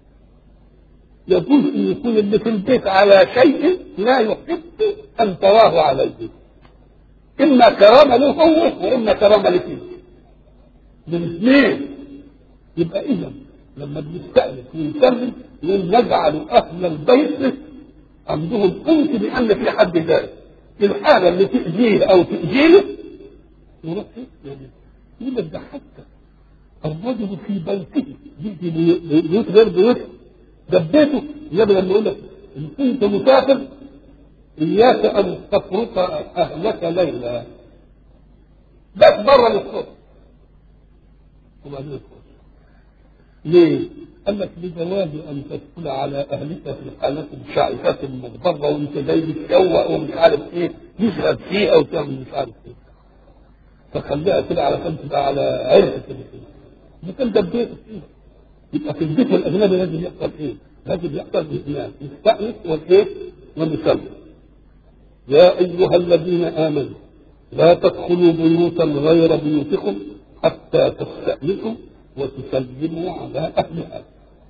يجوز ان يكون اللي في البيت على شيء لا يحب ان تراه عليه، اما كرامه له هو واما كرامه لك بالاثنين. يبقى اذا لما بنستأنس ونسلم نجعل اهل البيت عندهم انس بان في حد جاي. الحاله اللي تأذيه او تأذيه يروح يقول ده حتى الرجل في بيته بيوت غير بيوته ده بيته. يبقى لما يقول لك ان كنت مسافر اياك ان تترك اهلك ليلا، بس بره للصبح وبعدين الصبح. ليه؟ قال لك لجواز ان تدخل على اهلك في حالات شائفات مغضبه وانت جاي بتشوق ومش عارف ايه، تشرب فيه او تعمل مش عارف ايه، فخليها كده علشان تبقى على عرفه كده. لكن ده بيتك ايه؟ يبقى في البيت الاجنبي لازم يحصل ايه؟ لازم يحصل الاثنين، يستأنس والايه؟ والمسلم. يا ايها الذين امنوا لا تدخلوا بيوتا غير بيوتكم حتى تستأنسوا وتسلموا على اهلها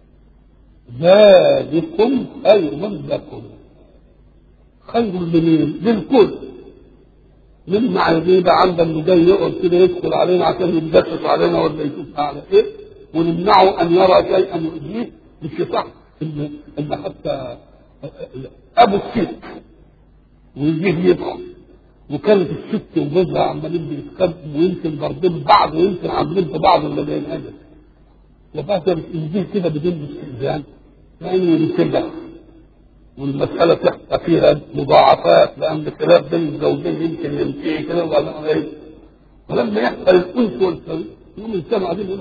ذلكم خير لكم. خير لمين؟ للكل. من معنى يبقى عندنا اللي جاي يقعد كده يدخل علينا عشان يتجسس علينا ولا يشوف على ايه ونمنعه ان يرى شيئا يؤذيه. مش صح ان حتى ابو الست ويجي يدخل وكانت الست وجوزها عمالين بيتخانقوا ويمكن ضاربين بعض ويمكن عاملين في بعض اللي بين اجل، وبعد ما يجي كده بدون استئذان يعني يسلك والمسألة تحت فيها مضاعفات، لأن خلاف بين الزوجين يمكن ينتهي كده ولا غير. ولما يحصل الأنس والسوي يوم الإنسان قاعدين يقول لك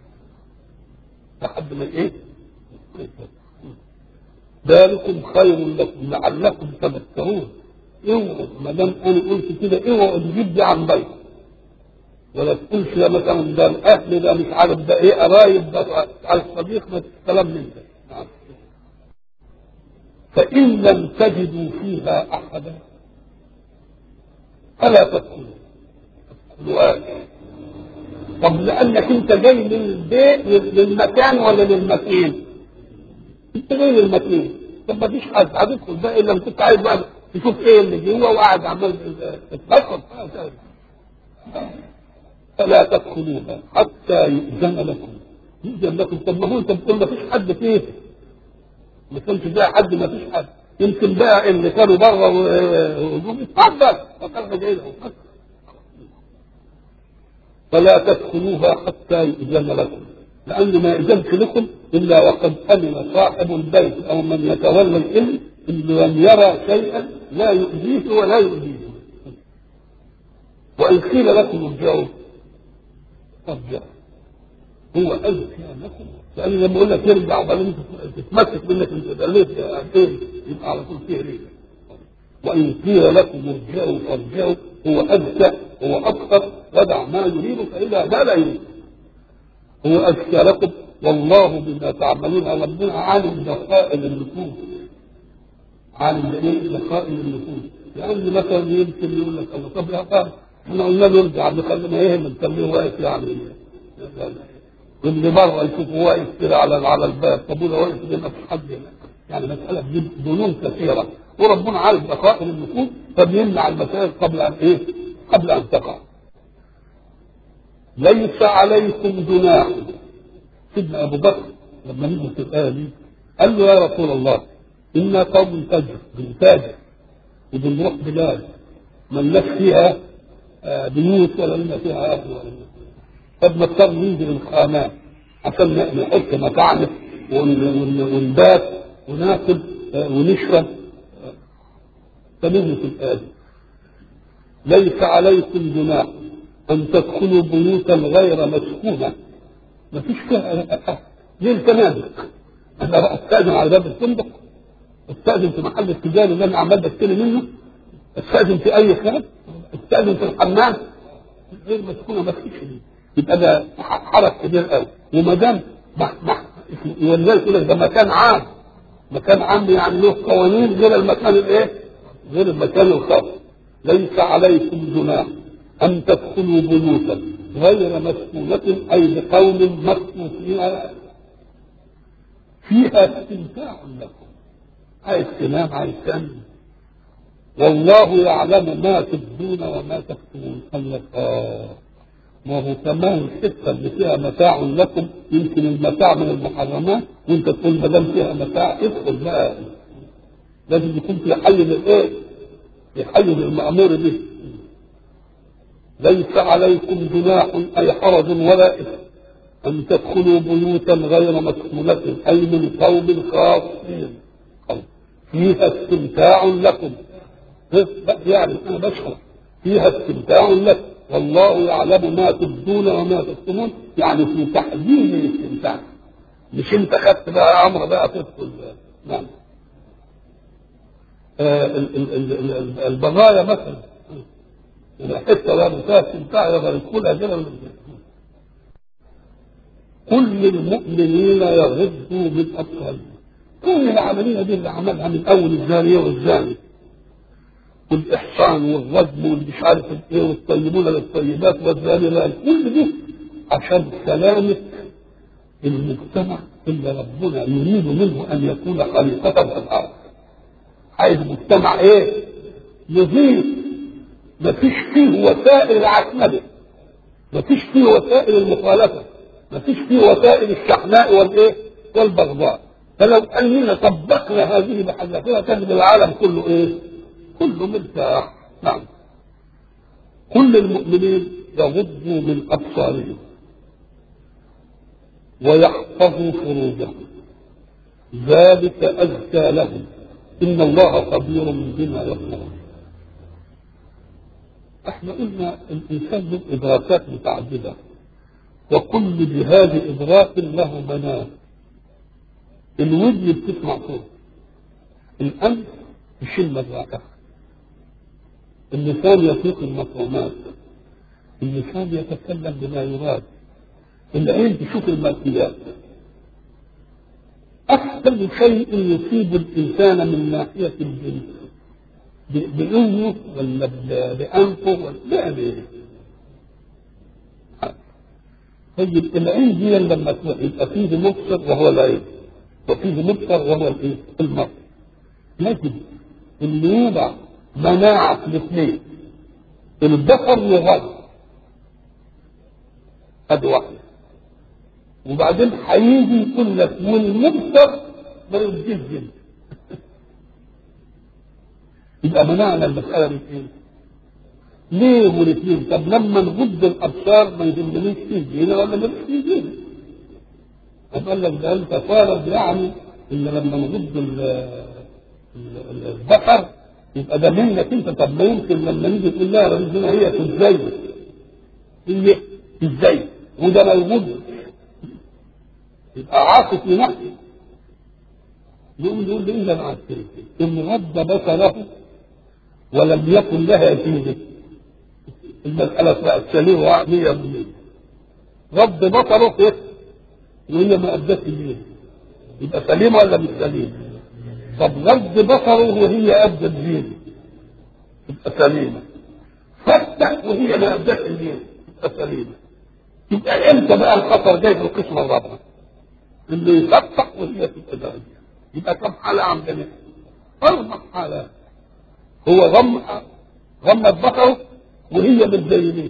لحد ما إيه؟ ذلكم خير لكم لعلكم تذكرون. اوعوا ما دام أنا قلت كده اوعوا تجيب دي عن بيت، ولا تقولش ده مثلا ده الأهل ده مش عارف ده إيه قرايب ده على الصديق ما الكلام من ده. فإن لم تجدوا فيها أحدا فلا تدخلوا. طب لأنك أنت جاي للبيت للمكان ولا للمكين؟ أنت جاي للمكين، طب ما فيش حد هتدخل بقى إلا كنت عايز بقى تشوف إيه اللي جوه وقاعد عمال تتبسط. فلا تدخلوها حتى يؤذن لكم. يؤذن لكم، طب ما هو أنت بتقول ما فيش حد فيه، ما كانش بقى حد، ما فيش حد، يمكن بقى اللي كانوا بره وجوم اتفضل فقال جاي له. فلا تدخلوها حتى يؤذن لكم، لأنه ما يأذنش لكم إلا وقد أمن صاحب البيت أو من يتولى الإذن إنه لم يرى شيئا لا يؤذيه ولا يؤذيه. وإن قيل لكم ارجعوا فارجعوا، هو أزكى لكم. لأن لما أقول لك ارجع وبعدين تتمسك منك أنت تقلت يبقى على طول فيه ريبة. وإن قيل لكم ارجعوا فارجعوا هو أزكى، هو أكثر، ودع ما يريد فإذا ما لا يريد. هو أزكى لكم والله بما تعملون. ربنا عالم دقائق النفوس، عالم دقائق النفوس. لأن مثلا يمكن يقول لك الله طب يا قال احنا قلنا له ارجع بخلينا ايه بنسميه واقف يعني واللي بره يشوف واقف كده على الباب، طب وده واقف كده ما فيش حد هنا. يعني مسألة ظنون كثيرة، وربنا عارف دقائق النفوس فبيمنع المسائل قبل أن إيه؟ قبل أن تقع. ليس عليكم جناح. سيدنا أبو بكر لما نزل في الآية دي قال له يا رسول الله إنا قوم بنتاجر وبنروح بلاد ملناش فيها بيوت ولا لنا فيها أكل ولا لنا، طب نضطر ننزل الخامات عشان نحط مطاعم ونبات وناكل ونشرب. فنزلت الآية ليس عليكم جناح أن تدخلوا بيوتا غير مسكونة. ما فيش فيها ليه الفنادق؟ أنا بقى أستأذن على باب الفندق، أستأذن في محل التجاري اللي أنا عمال بشتري منه، أستأذن في أي خان، أستأذن في الحمام غير مسكونة. ما فيش دي، يبقى ده حرج كبير قوي. وما دام ولذلك يقول لك ده مكان عام، مكان عام يعني له قوانين غير المكان الايه؟ غير المكان الخاص. ليس عليكم جناح أن تدخلوا بيوتا غير مسكونة أي بقوم مسكون فيها استمتاع لكم. عايز تنام عايز تنام، والله يعلم ما تبدون وما تكتمون. قال لك ما هو كمان الحته اللي فيها متاع لكم، يمكن المتاع من المحرمات وانت تقول ما دام فيها متاع ادخل بقى. لازم يكون في حل للايه؟ في حل للمأمور به. ليس عليكم جناح اي حرج ولا اثم ان تدخلوا بيوتا غير مسكونة اي من قوم خاصين فيها استمتاع لكم. يعني انا بشرح فيها استمتاع لكم والله يعلم ما تبدون وما تكتمون، يعني في تحديد الاستمتاع، مش انت خدت بقى امر بقى تدخل. نعم. البغايا مثلا الحته ولا فيها استمتاع يقدر يدخلها كده. كل المؤمنين يغضوا من ابصارهم. كل العمليه دي اللي عملها من اول الزانيه والزاني والإحصان والرجم والمش عارف ايه والطيبون للطيبات والزاني لا، كل دي عشان سلامة المجتمع اللي ربنا يريد منه أن يكون خليفة في الأرض. عايز مجتمع ايه؟ نظيف، ما فيش فيه وسائل العكنبة، ما فيش فيه وسائل المخالفة، ما فيش فيه وسائل الشحناء والايه؟ والبغضاء. فلو أننا طبقنا هذه بحذافيرها تجد العالم كله ايه؟ كله مرتاح. نعم. كل المؤمنين يغضوا من أبصارهم ويحفظوا فروجهم ذلك أزكى لهم إن الله خبير بما يصنعون. احنا قلنا الإنسان له إدراكات متعددة، وكل جهاز إدراك له منام. الودن بتسمع صوت، الأنف يشم الرائحة، اللسان يطيق المفهومات، اللسان يتكلم بما يراد، العين تشوف الماديات. أحسن شيء يصيب الإنسان من ناحية الجنس بأذنه ولا بأنفه ولا بإيه. طيب العين دي لما تروح يبقى فيه مبصر وهو العين، وفيه مبصر وهو الايه؟ المرء. يجب ان يوضع مناعة الاثنين، البصر والغض، ادي واحدة، وبعدين هيجي يقول لك والمبصر ما يديش جنس. يبقى منعنا المسألة من ايه؟ ليه والاثنين؟ طب لما نغض الابصار ما يهمنيش فيه جينا ولا ما فيه جينا؟ قال لك ده انت فارغ يعني ان لما نغض البصر يبقى ده منك انت. طب ما يمكن لما نيجي نقول لها ربنا هي في ازاي؟ هي في ازاي؟ وده ما يغض يبقى عاطف لنفسه. يقول لي اذا انا عارف ان غض بصره ولم يكن لها فيه المسألة سليمة 100%. غض بصره كيف؟ وهي ما أدت الدين يبقى سليمة ولا مش سليمة؟ طب غض بصره وهي أدت الدين يبقى سليمة. فتح وهي ما أدت الدين يبقى سليمة. يبقى إمتى بقى الخطر جاي في القسمة الرابعة؟ اللي يفتح وهي تبقى دارجة. يبقى كم حالة عندنا؟ 4 حالات. هو غمت بصره وهي ما تزينيش،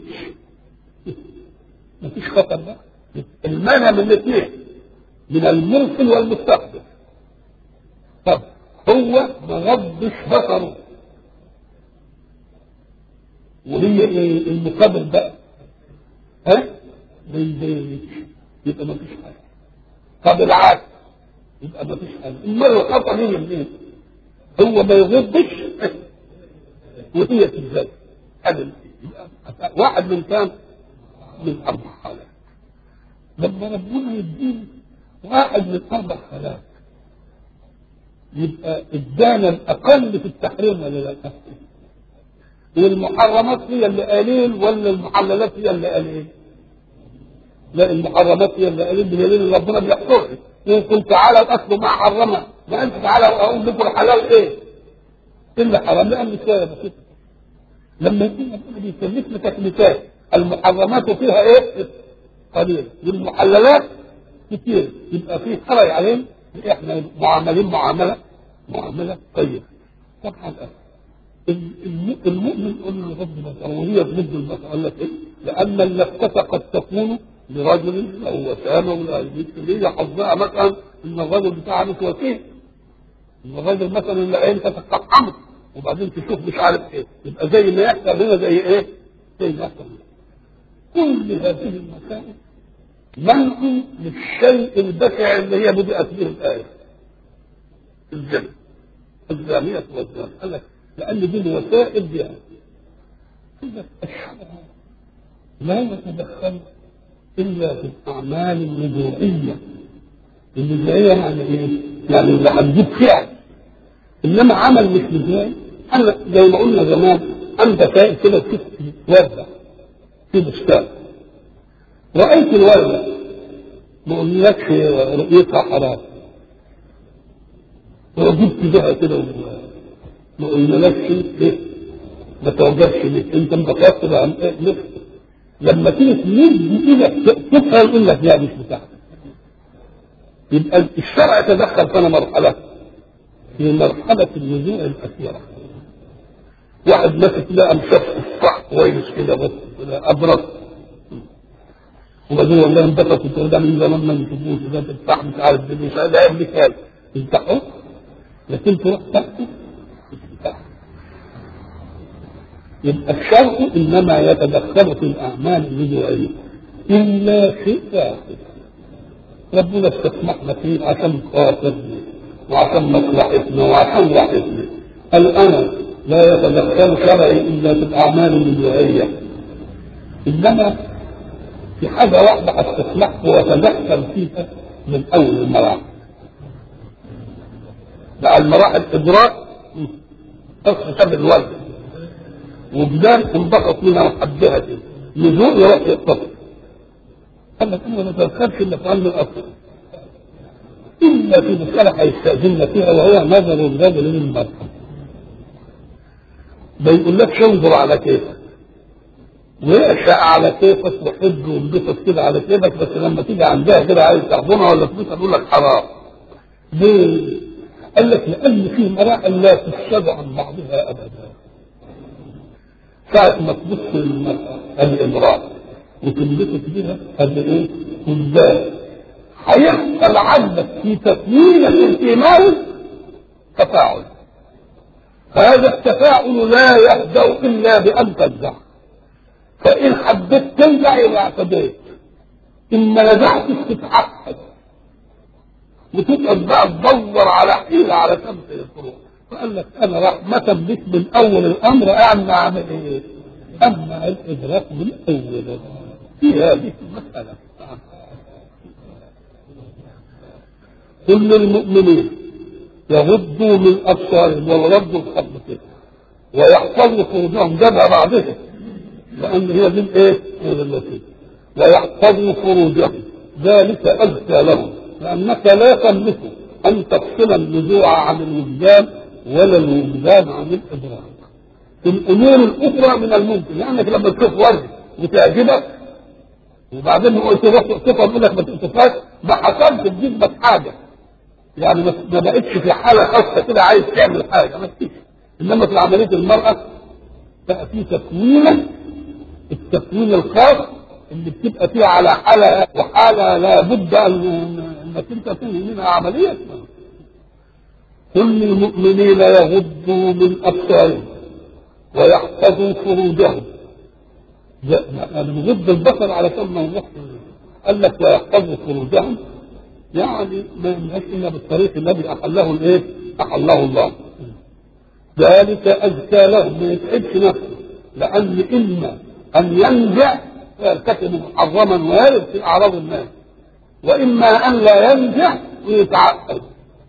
مفيش خطر بقى. المنع من الاثنين، من المرسل والمستقبل. طب هو ما غضش بصره وهي ايه المقابل بقى؟ ها؟ ما يزينيش، يبقى مفيش حاجه. طب العكس يبقى مفيش حاجه. المرة الخطر هي منين؟ هو ما يغضش وهي تزيد. هذا واحد من كام؟ من 4 حالات. لما ربنا يدينا واحد من 4 حالات يبقى ادانا الاقل في التحريم ولا لا؟ والمحرمات هي اللي قليل ولا المحللات هي اللي قليل؟ لا، المحرمات هي اللي قليل بدليل ان ربنا بيحصرها. يقول تعالى الاصل ما حرمها، ما انت تعالى اقول لكم الحلال ايه؟ الا حرام لان شويه بسيطه. لما يكون ربنا بيكلفنا تكليفات المحرمات فيها ايه؟ قليل، والمحللات كتير، يبقى في حرج عليهم احنا معاملين معامله طيبه. طبعا المؤمن قلنا غض البصر وهي ضد البصر. قال لك ايه؟ لان اللفتة قد تكون لرجل له وسامه ولا هي حظها مثلا ان الرجل بتاعها مش وسيم، ان الرجل مثلا اللي عين تتقحمه وبعدين تشوف مش عارف ايه، يبقى زي ما يحصل هنا زي ايه؟ زي ما يحصل. كل هذه المسائل منع للشيء البشع اللي هي بدأت به الآية. الجنة الزانية والزاني، قال لك لأن دي الوسائل دي. قال لك الشرع لا يتدخل إلا في الأعمال النزوعية. النزوعية يعني إيه؟ يعني اللي هتجيب فعل. إنما عمل مش نزوعي. أنا زي ما قلنا زمان أنت شايف كده في وردة في بستان، رأيت الوردة ما قلناكش رؤيتها حرام، وجبت بها كده ما قلناكش ايه؟ ما توجهش ليك، انت متكسر عن ايه؟ لما تيجي تمد ايدك تفهم يقول لك لا مش بتاعتك. يبقى الشرع يتدخل فانا مرحله في مرحله النزوع الاخيره. واحد ماسك لا امسك الصح كويس كده بس ابرد وبعدين والله انبسط وتقول ده من زمان ما نشوفوش ده تفتح مش عارف مش ده يا ابني كام تفتحه، لكن تروح تحته يبقى الشرع انما يتدخل في الاعمال النزوعيه الا شيء واحد ربنا استسمحنا فيه عشان خاطر وعشان مصلحتنا وعشان راحتنا. قال انا لا يتدخل شرعي الا في الاعمال البدعيه، انما في حاجه واحده هتسمحه وتدخل فيها من اول المراحل. بقى المراحل ادراك تصل الوزن وجدان انبسط منها وحدها كده نزول يروح يتصل. قال لك انا ما بتدخلش الا في علم الاصل الا في مساله هيستاذننا فيها وهو نظر الرجل للمرأة. ما يقولكش انظر على كيفك ويعشق على كيفك وحب وانبسط كده على كيفك، بس لما تيجي عندها كده عايز تحضنها ولا تبوسها تقول لك حرام. ليه؟ قال لك لان في مراحل لا تفسد عن بعضها ابدا. ساعة ما تبص للمرأة هذه امرأة وتنبسط بها هذه ايه؟ قدام هيحصل عندك في تكوين الانتماء تفاعل. هذا التفاعل لا يهدأ الا بان تنزع. فان حبيت تنزع يبقى اعتديت، ان ما نزعتش تتعقد وتقعد بقى تدور على حيله على تمثل الفروع. فقال لك انا رحمه بك من اول الامر اعمل ايه؟ امنع الادراك من اوله في هذه المساله. كل المؤمنين يغضوا من ابصارهم والغض الخط كده ويحفظوا فروجهم جابها بعضهم لان هي دي الايه؟ التي ويحفظوا فروجهم ذلك ازكى لهم، لانك لا تملك ان تفصل النزوع عن الوجدان ولا الوجدان عن الادراك. الامور الاخرى من الممكن، لانك لما تشوف ورد وتعجبك وبعدين قلت روح تقطفها تقول لك ما تقطفهاش، ما حصلش في جسمك حاجه، يعني ما بقتش في حاله خاصه كده عايز تعمل حاجه ما فيش. انما في عمليه المراه بقى في تكوين، التكوين الخاص اللي بتبقى فيها على حاله وحاله لا بد انك انت تنهي منها عمليه. كل المؤمنين يغضوا من ابصارهم ويحفظوا فروجهم. يعني بغض البصر على كم موضوع قال لك ويحفظوا فروجهم، يعني ما يمنعش الا بالطريق الذي احله الايه؟ احله الله. ذلك ازكى لهم، ما يتعبش نفسه، لان اما ان ينزع فيرتكب محرما ويرد في اعراض الناس، واما ان لا ينزع ويتعقد.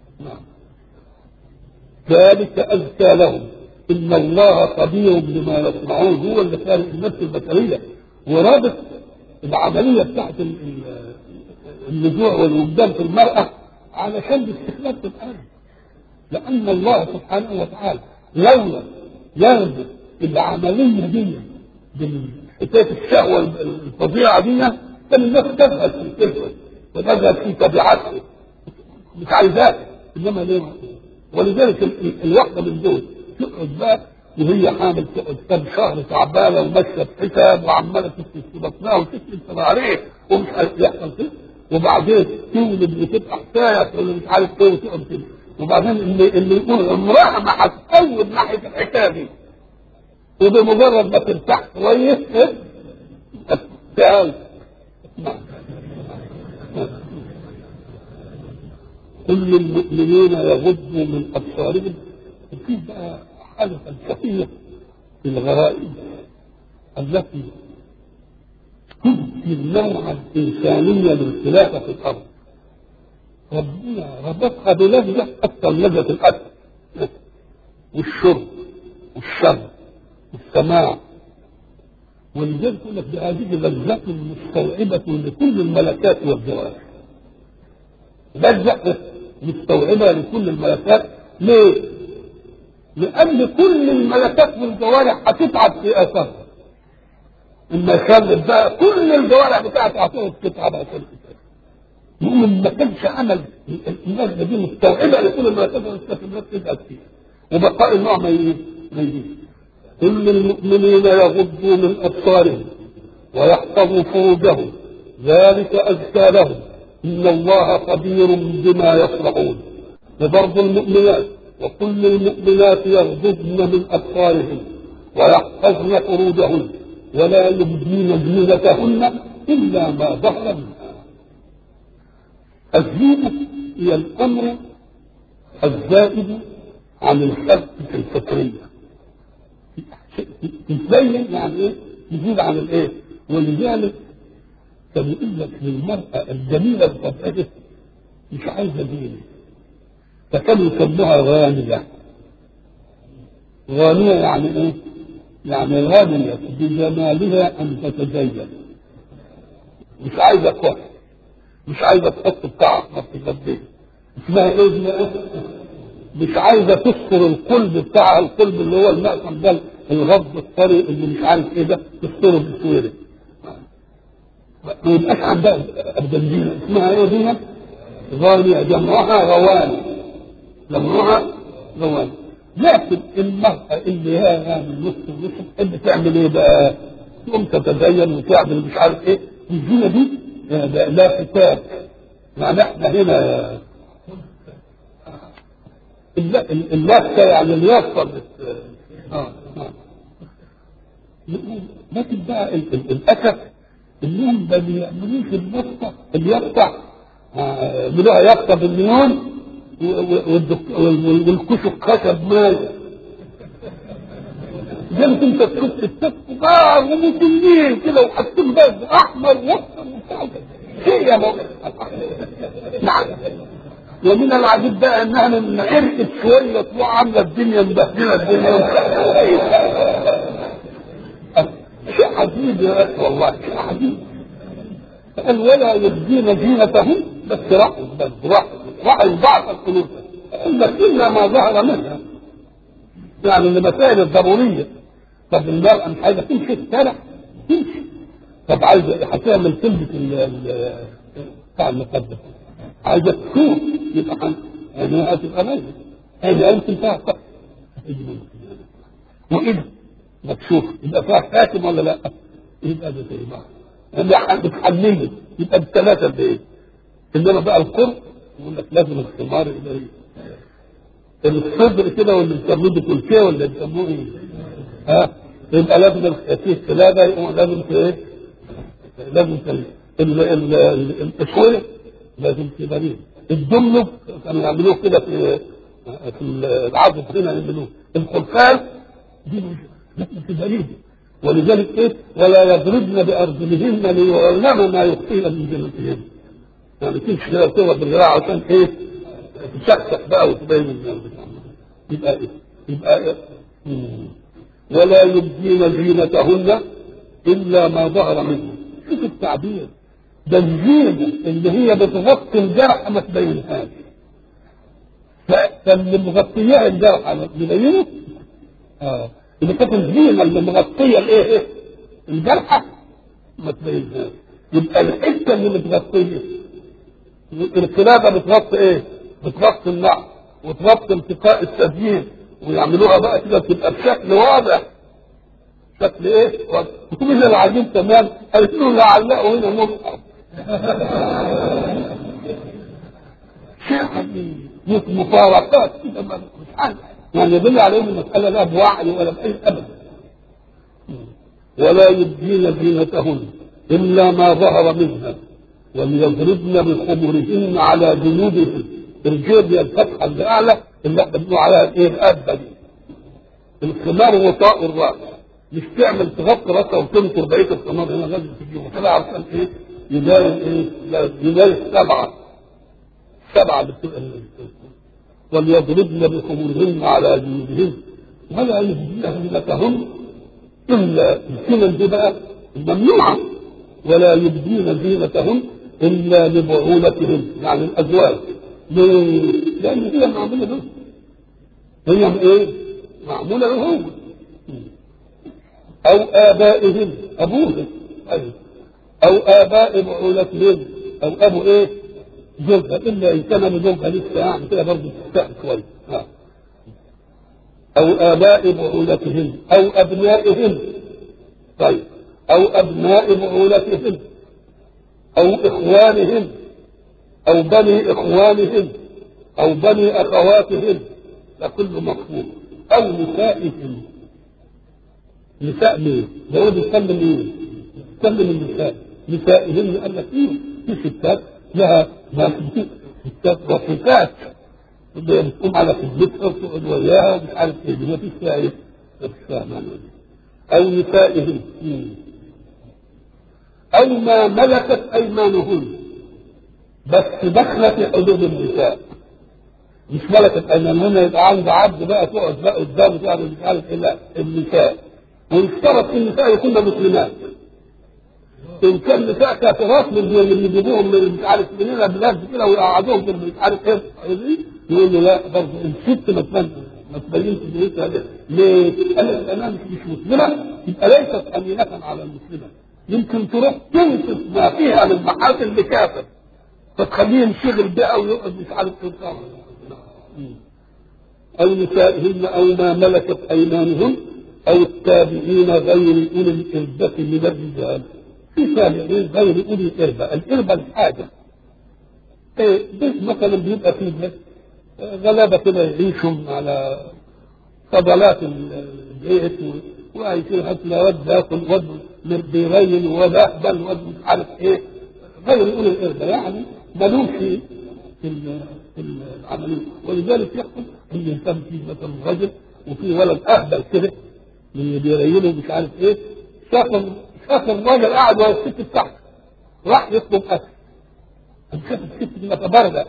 ذلك ازكى لهم ان الله خبير بما يصنعون، هو اللي خالق النفس البشريه ورابط العمليه بتاعت النزوع والوجدان في المراه علشان الاستخلاف في الارض. لان الله سبحانه وتعالى لولا يربط العمليه دي بالحكايه الشهوه الفظيعه دي كان الناس تذهب في الكلفه وتذهب في طبيعتها مش عايزاها. انما ليه؟ ولذلك الواحده من دول تقعد بقى وهي حامل تقعد كام شهر تعبانه وماشيه بحساب وعماله تكتب في بطنها وتكتب عليه ومش يحصل كده، وبعدين تولد وتبقى حكايه ولا مش عارف ايه وتقعد كده، وبعدين اللي يقول امراه ما هتقود ناحيه الحكايه دي وبمجرد ما ترتاح كويس تعال. كل المؤمنين يغضوا من ابصارهم. وفي بقى حاجه فلسفيه في الغرائب التي تبكي النوع الانسانيه للخلافه في الارض. ربنا ربطها بلذه اكثر لذه الاكل والشرب والشرب والسماع، ولذلك يقول لك بهذه لذة مستوعبة لكل الملكات والجوارح. لذة مستوعبة لكل الملكات. ليه؟ لأن كل الملكات والجوارح هتتعب في آثارها. إما كانت بقى كل الجوارح بتاعتها هتتعب عشان المؤمن ما كانش عمل الناس دي مستوعبة لكل الملكات والجوارح تتعب فيها وبقاء النوع ما يجيش. كل المؤمنين يغضوا من أبصارهم ويحفظوا فروجهم ذلك أزكى لهم إن الله خبير بما يصنعون. وبرضو المؤمنات وكل المؤمنات يغضضن من أبصارهن ويحفظن فروجهن ولا يبدين زينتهن إلا ما ظهر منها. الزينة هي الأمر الزائد عن الخلق في الفطرية. تتبين يعني ايه؟ يزيد عن الايه؟ ولذلك كان يقول لك للمرأة الجميلة بطبيعتها مش عايزة دين، فكانوا يسموها غانية. غانية يعني ايه؟ يعني غانية بجمالها ان تتزين، مش عايزة كحل، مش عايزة تحط بتاع في خدها، اسمها ايه؟ اسمها مش عايزة تستر القلب بتاعها، القلب اللي هو المأسم ده الغض الطري اللي مش عارف ايه ده، تستره بسويره. ما يبقاش عندها البنزينة، اسمها ايه دي؟ غالية، جمعها غواني، جمعها غواني. لكن المرأة اللي هي يعني نص ونص اللي تعمل ايه بقى؟ تقوم تتدين وتعمل مش عارف ايه. الزينة دي لا ختاب، يعني احنا هنا اللفة يعني اليافطة. لكن بقى الأسف انهم ما بيعملوش اليافطة يعملوها يافطة بالليون والكشك خشب ماء. زي ما انت تشوف الست كبار ومسلمين كده وحاطين بس احمر واصفر وبتاع شيء يا مولانا. نعم. ومن العجيب بقى انها من عرقت شويه تروح عامله الدنيا مبهدله الدنيا. شيء عجيب يا اخي والله، شيء عجيب. قال ولا يبدين زينتهم، بس راح ضعف القلوب الا ما ظهر منها، يعني المسائل الضروريه. طب المرأة مش عايزه تمشي الشارع تمشي، طب عايزه هتعمل تلبس بتاع المقدس، عايزه تشوف يبقى عينيها تبقى باينه، عينيها يمكن فيها فقر واذا ما تشوف يبقى فيها حاكم ولا لا؟ يبقى ده زي بعض اللي بتحلله يبقى بالثلاثه بايه؟ انما بقى القرب يقول لك لازم الثمار يبقى الصدر كده واللي بيسموه ديكولتيه ولا بيسموه ايه؟ يبقى لازم فيه خلافه، لازم ايه؟ لازم الاسوره لازم تبريد. الدملب كانوا يعملوه كده في العظم هنا يعملوه. الخلفان دي لازم تبريد. ولذلك ايه؟ ولا يضربن بارجلهن ليعلم ما يخفين من زينتهن. يعني تمشي كده وتقوى بالذراع عشان ايه؟ تشكك بقى وتبين الجنب. يبقى ايه؟ يبقى إيه؟ ولا يبدين زينتهن الا ما ظهر منه. شوف التعبير ده، الزينه اللي هي بتغطي الجرح ما تبينهاش، فاللي مغطياه الجرح يبينه. اللي كانت الزينه اللي مغطيه الايه؟ الجرحه ما تبينهاش. يبقى الحته اللي متغطيه الكلابه بتغطي ايه؟ بتغطي النعم وتغطي التقاء السدين، ويعملوها بقى كده تبقى بشكل واضح. شكل ايه؟ ومن العجيب تمام قالت له لعلقوا هنا مصحف. شيء عجيب، مفارقات كده مش عارف يعني يدل عليهم المساله لا بوعي ولا باي ابدا. ولا يبدين زينتهن الا ما ظهر منها وليضربن بخمرهن على جنوبهن. الجيب هي الفتحه اللي اعلى اللي احنا بنقول عليها الايه؟ الابه دي. الخمار وطاء الراس، مش تعمل تغطي راسها وتنطر بقيه الخمار هنا، لازم تجيبه كده عشان ايه؟ يداري ايه؟ يداري سبعه وليضربن بخمرهن على جنوبهن ولا يبدين زينتهن الا السنن دي بقى الممنوعه. ولا يبدين زينتهن الا لبعولتهن، يعني الازواج. ليه؟ لان هي معموله له، هي ايه؟ معموله له، او ابائهن ابوهن، او اباء بعولتهن، او ابو ايه؟ زوجها، الا ان كان زوجها لسه يعني كده برضه تستاء شويه. او اباء بعولتهن او ابنائهن. طيب او ابناء بعولتهن او اخوانهن او بني اخوانهن او بني اخواتهن، ده كله مفهوم. او نسائهن. نساء مين؟ ده هو بيتكلم مين؟ بيتكلم النساء. نسائهن قال لك ايه؟ في ستات لها ستات وفتات، بتقوم على خدمتها وتقعد وياها ومش عارف ايه، ما فيش فيها ايه؟ ما فيش فيها معنى. او نسائهم او ما ملكت ايمانهن، بس داخله في حدود النساء، مش ملكت ايمانهن يبقى عنده عبد بقى تقعد بقى قدامه تعمل مش عارف ايه، لا النساء. ويشترط في النساء يكون مسلمات. ان كان نساء كافرات من اللي يجيبوهم من مش عارف منين بلاد كده ويقعدوهم في مش عارف ايه، يقول له لا برضه الست ما تبينش دينتها هذا. ليه؟ قال لك انا مش مسلمه، يبقى ليست امينه على المسلمه. يمكن تروح تنقص ما فيها من محاسن لكافر فتخليه ينشغل بقى ويقعد مش عارف ايه. او نسائهن او ما ملكت ايمانهن او التابعين غير اولي الاربه من الرجال. في تابعين غير اولي الاربه، الاربه الحاجه. بيت مثلا بيبقى فيه غلابه كده يعيشوا على فضلات البيت وعايشين حتى لا ود ياكل ود مربيين ولا اهبل ود مش عارف ايه، غير اولي الاربه يعني ملوش في العمليه. ولذلك يحصل ان الانسان فيه مثلا رجل وفي ولد اهبل كده من اللي بيرينه مش عارف ايه، شاف الراجل قاعد وهي الست بتاعته راح يطلب اكل، شاف الست متبرده،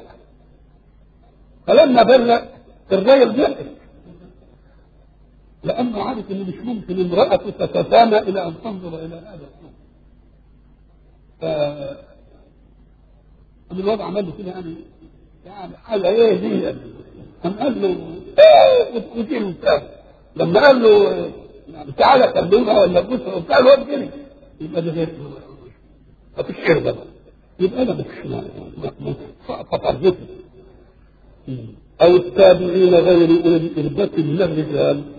فلما برق الراجل ضحك لانه عارف ان مش ممكن امراه تتسامى الى ان تنظر الى هذا. من الوضع عمل له كده يعني حاجه ايه دي؟ قال له وتقتل وبتاع. لما قال له تعالى كلمها ولا بص وبتاع الواد جري، يبقى ده غير ما فيش شربه بقى، يبقى انا مش فطرته. او التابعين غير اولي الاربه من الرجال